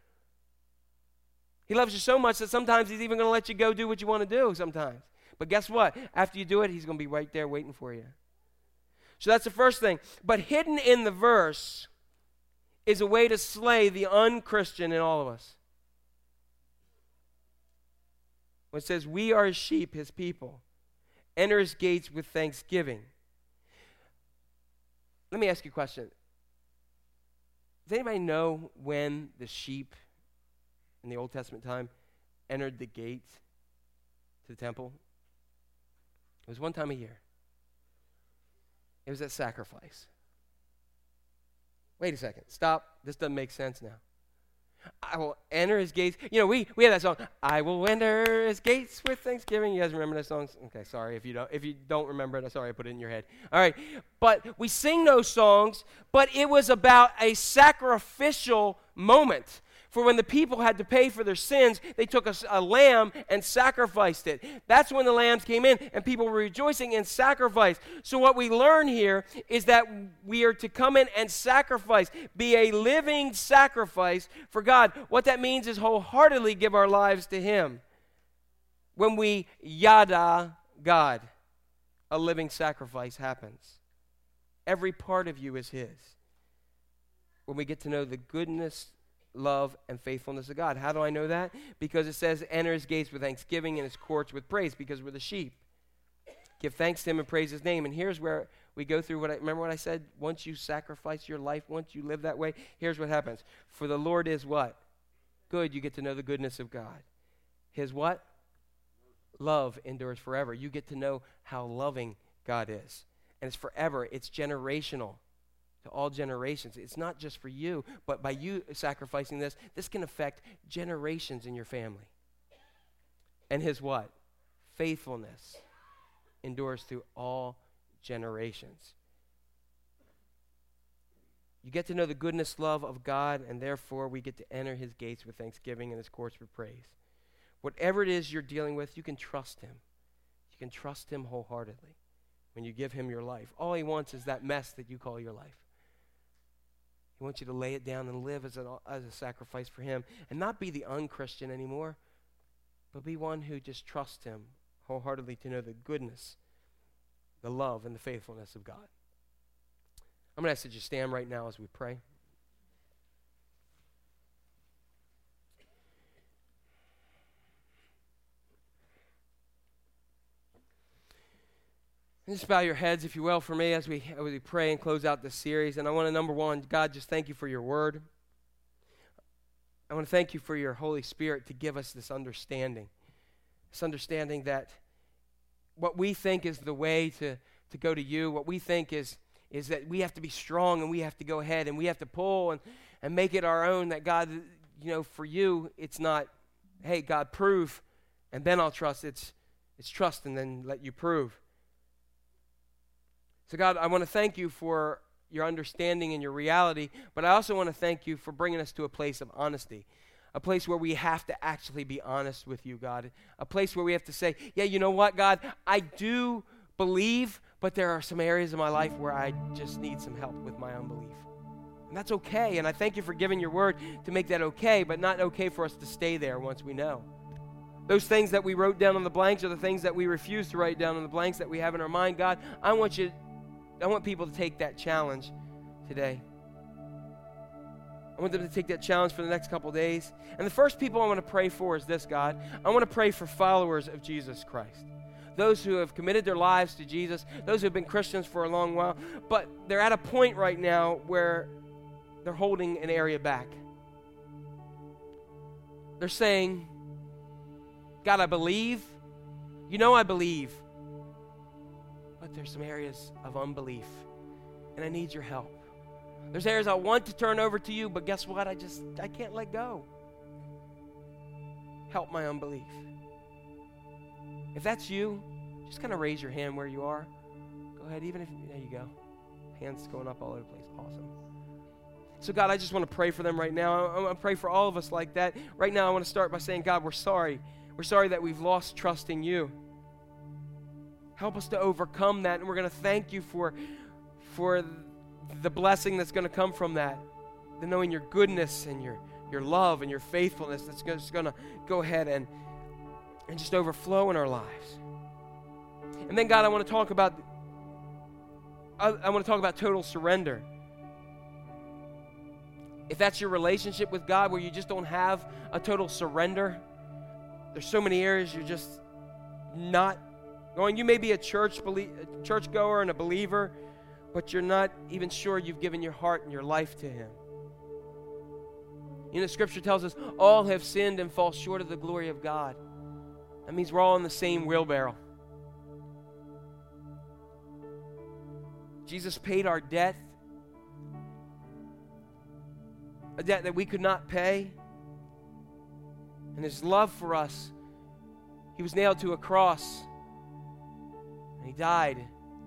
He loves you so much that sometimes he's even going to let you go do what you want to do sometimes. But guess what? After you do it, he's going to be right there waiting for you. So that's the first thing. But hidden in the verse is a way to slay the unchristian in all of us. When it says, we are his sheep, his people. Enter his gates with thanksgiving. Let me ask you a question. Does anybody know when the sheep in the Old Testament time entered the gate to the temple? It was one time a year. It was at sacrifice. Wait a second. Stop. This doesn't make sense now. I will enter his gates. You know, we, we have that song, I will enter his gates with thanksgiving. You guys remember that song? Okay, sorry if you don't if you don't remember it. I'm sorry I put it in your head. All right. But we sing those songs, but it was about a sacrificial moment. For when the people had to pay for their sins, they took a, a lamb and sacrificed it. That's when the lambs came in, and people were rejoicing in sacrifice. So what we learn here is that we are to come in and sacrifice, be a living sacrifice for God. What that means is wholeheartedly give our lives to him. When we yada God, a living sacrifice happens. Every part of you is his. When we get to know the goodness, love, and faithfulness of God. How do I know that? Because it says, enter his gates with thanksgiving and his courts with praise, because we're the sheep. Give thanks to him and praise his name. And here's where we go through what I, remember what I said? Once you sacrifice your life, once you live that way, here's what happens. For the Lord is what? Good. You get to know the goodness of God. His what? Love endures forever. You get to know how loving God is. And it's forever. It's generational. To all generations. It's not just for you, but by you sacrificing this, this can affect generations in your family. And his what? Faithfulness endures through all generations. You get to know the goodness, love of God, and therefore we get to enter his gates with thanksgiving and his courts with praise. Whatever it is you're dealing with, you can trust him. You can trust him wholeheartedly when you give him your life. All he wants is that mess that you call your life. He wants you to lay it down and live as a, as a sacrifice for him and not be the unchristian anymore, but be one who just trusts him wholeheartedly to know the goodness, the love, and the faithfulness of God. I'm going to ask that you stand right now as we pray. And just bow your heads, if you will, for me as we, as we pray and close out this series. And I want to, number one, God, just thank you for your word. I want to thank you for your Holy Spirit to give us this understanding. This understanding that what we think is the way to, to go to you, what we think is, is that we have to be strong and we have to go ahead and we have to pull and, and make it our own, that God, you know, for you, it's not, hey, God, prove, and then I'll trust. It's, it's trust and then let you prove. So God, I want to thank you for your understanding and your reality, but I also want to thank you for bringing us to a place of honesty, a place where we have to actually be honest with you, God, a place where we have to say, yeah, you know what, God, I do believe, but there are some areas of my life where I just need some help with my unbelief. And that's okay, and I thank you for giving your word to make that okay, but not okay for us to stay there once we know. Those things that we wrote down on the blanks are the things that we refuse to write down on the blanks that we have in our mind. God, I want you I want people to take that challenge today. I want them to take that challenge for the next couple days. And the first people I want to pray for is this, God. I want to pray for followers of Jesus Christ. Those who have committed their lives to Jesus, those who have been Christians for a long while, but they're at a point right now where they're holding an area back. They're saying, God, I believe. You know I believe. But there's some areas of unbelief, and I need your help. There's areas I want to turn over to you, but guess what? I just, I can't let go. Help my unbelief. If that's you, just kind of raise your hand where you are. Go ahead, even if, there you go. Hands going up all over the place. Awesome. So God, I just want to pray for them right now. I want to pray for all of us like that. Right now, I want to start by saying, God, we're sorry. We're sorry that we've lost trust in you. Help us to overcome that, and we're going to thank you for, for the blessing that's going to come from that. The knowing your goodness and your, your love and your faithfulness that's just going to go ahead and, and just overflow in our lives. And then, God, I want to talk about I, I want to talk about total surrender. If that's your relationship with God where you just don't have a total surrender, there's so many areas you're just not going. You may be a church belie- a church goer and a believer, but you're not even sure you've given your heart and your life to him. You know, Scripture tells us all have sinned and fall short of the glory of God. That means we're all in the same wheelbarrow. Jesus paid our debt, a debt that we could not pay. And his love for us, he was nailed to a cross, and he died.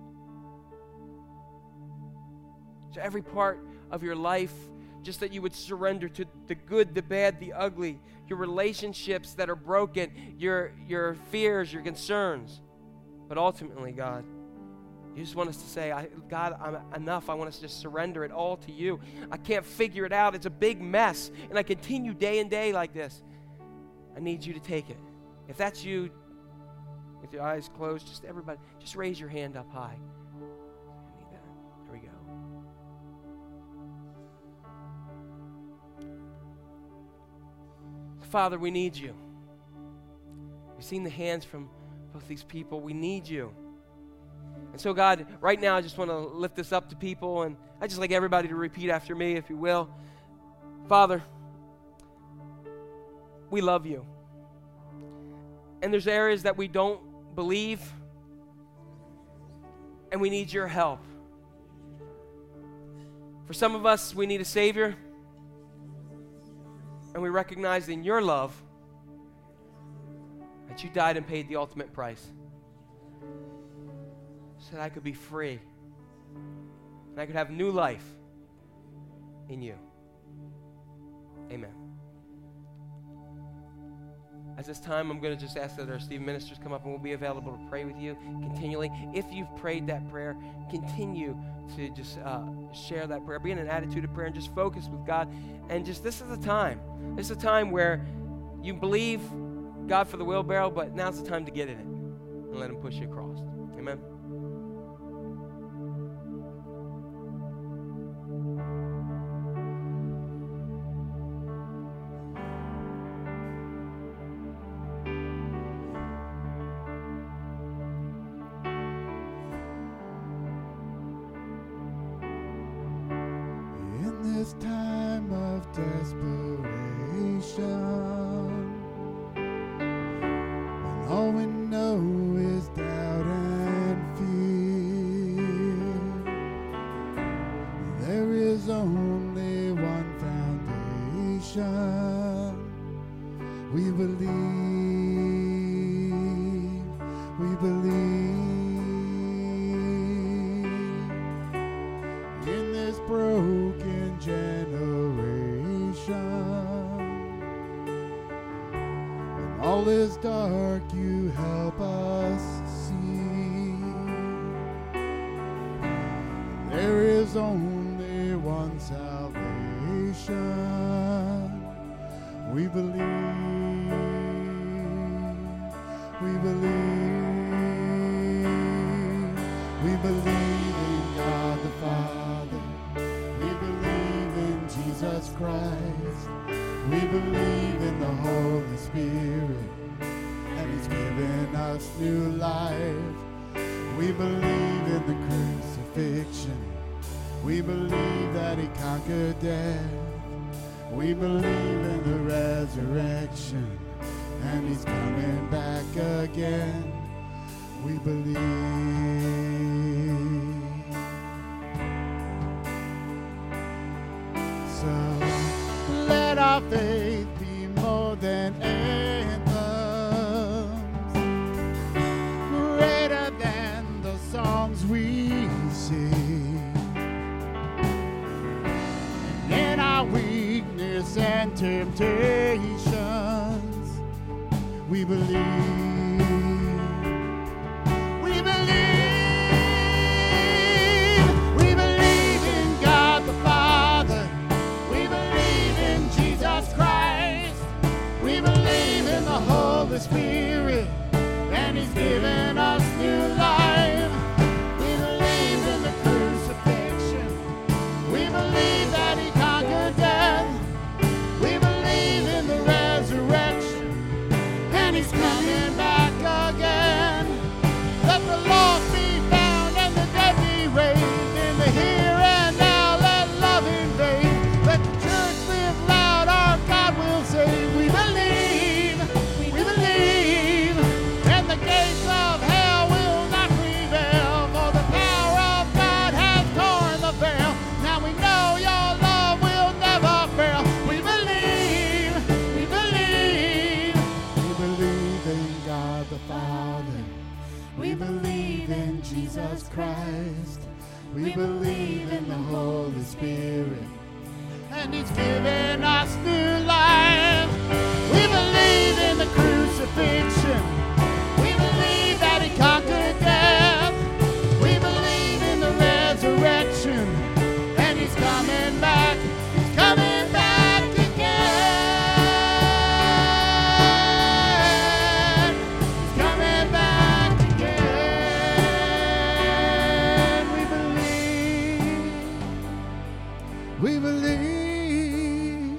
So every part of your life, just that you would surrender to the good, the bad, the ugly, your relationships that are broken, your, your fears, your concerns. But ultimately, God, you just want us to say, I, God, I'm enough. I want us to just surrender it all to you. I can't figure it out. It's a big mess. And I continue day and day like this. I need you to take it. If that's you, with your eyes closed, just everybody, just raise your hand up high. I need that. There we go. Father, we need you. We've seen the hands from both these people. We need you. And so, God, right now I just want to lift this up to people, and I'd just like everybody to repeat after me, if you will. Father, we love you. And there's areas that we don't believe, and we need your help. For some of us, we need a Savior, and we recognize in your love that you died and paid the ultimate price, so that I could be free and I could have new life in you. Amen. At this time, I'm going to just ask that our Stephen ministers come up, and we'll be available to pray with you continually. If you've prayed that prayer, continue to just uh, share that prayer. Be in an attitude of prayer and just focus with God. And just this is a time. This is a time where you believe God for the wheelbarrow, but now's the time to get in it and let him push you across. Amen. In this time of desperation, when all we know is doubt and fear, there is only one foundation. We believe, we believe. In this broken generation, when all is dark, you help us see. There is only one salvation. We believe, we believe, we believe in God the Father. We believe in Jesus Christ. We believe in the Holy Spirit, and He's given us new life. We believe in the crucifixion. We believe that He conquered death. We believe in the resurrection, and he's coming back again. We believe. So let our faith be more than anthems, greater than the songs we sing. And in our weakness and temptations, we believe. The Spirit, and he's given us new life. We believe in the crucifixion. We believe that he conquered death. We believe in the resurrection, and he's coming back again. Let the lost be found and the dead be raised. In the here and now, let love invade. Let the church live loud, our God will save. We believe. Jesus Christ, we believe in the Holy Spirit, and he's given us new life. We believe in the crucifixion. We believe that he conquered death. We believe in the resurrection, and he's coming back. He's coming back again. He's coming back again. We believe.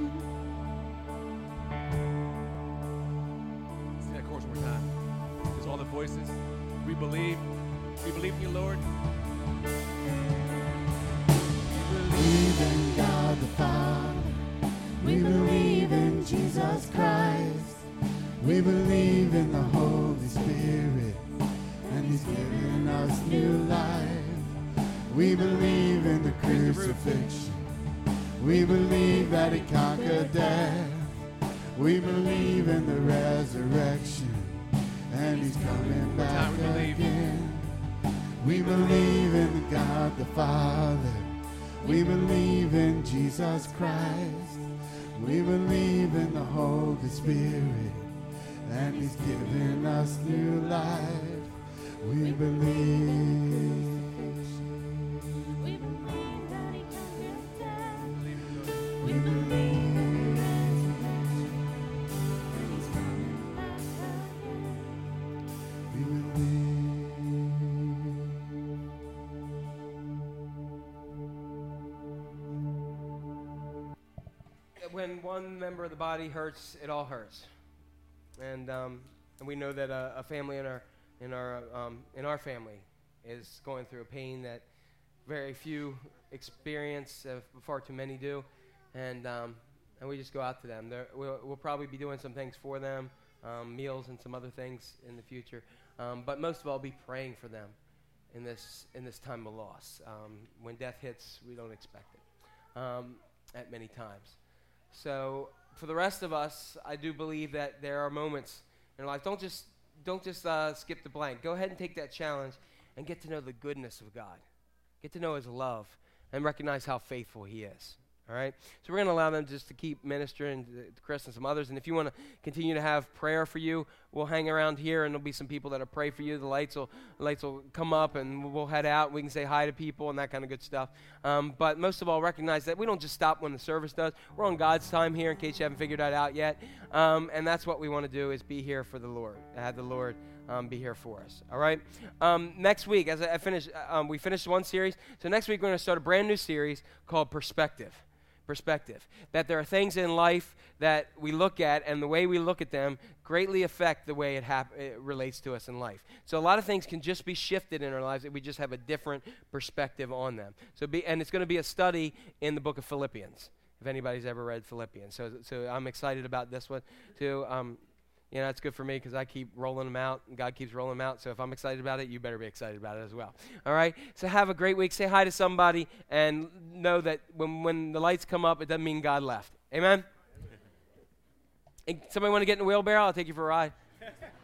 Sing that chorus one more time. Just all the voices. We believe. We believe in you, Lord. We believe in God the Father. We believe in Jesus Christ. We believe in the Holy Spirit, and he's given us new life. We believe in the crucifixion. We believe that he conquered death. We believe in the resurrection, and he's coming back again. We believe in God the Father. We believe in Jesus Christ. We believe in the Holy Spirit, and he's given us new life. We believe. We believe. We believe. When one member of the body hurts, it all hurts, and um, and we know that a, a family in our in our um, in our family is going through a pain that very few experience, uh, far too many do. And um, and we just go out to them. They're, we'll, we'll probably be doing some things for them, um, meals and some other things in the future. Um, but most of all, be praying for them in this in this time of loss. Um, when death hits, we don't expect it um, at many times. So for the rest of us, I do believe that there are moments in life. Don't just don't just uh, skip the blank. Go ahead and take that challenge and get to know the goodness of God. Get to know his love and recognize how faithful he is. All right? So we're going to allow them just to keep ministering to, to Chris and some others. And if you want to continue to have prayer for you, we'll hang around here, and there'll be some people that'll pray for you. The lights will the lights will come up, and we'll head out. We can say hi to people and that kind of good stuff. Um, but most of all, recognize that we don't just stop when the service does. We're on God's time here, in case you haven't figured that out yet. Um, and that's what we want to do, is be here for the Lord. Have the Lord Um, be here for us. All right. Um, next week, as I, I finish, um, we finished one series. So next week we're going to start a brand new series called Perspective. Perspective. That there are things in life that we look at, and the way we look at them greatly affect the way it, hap- it relates to us in life. So a lot of things can just be shifted in our lives if we just have a different perspective on them. So be, and it's going to be a study in the book of Philippians. If anybody's ever read Philippians, so so I'm excited about this one too. Um, You know, it's good for me because I keep rolling them out, and God keeps rolling them out. So if I'm excited about it, you better be excited about it as well. All right? So have a great week. Say hi to somebody, and know that when, when the lights come up, it doesn't mean God left. Amen? And somebody want to get in the wheelbarrow? I'll take you for a ride.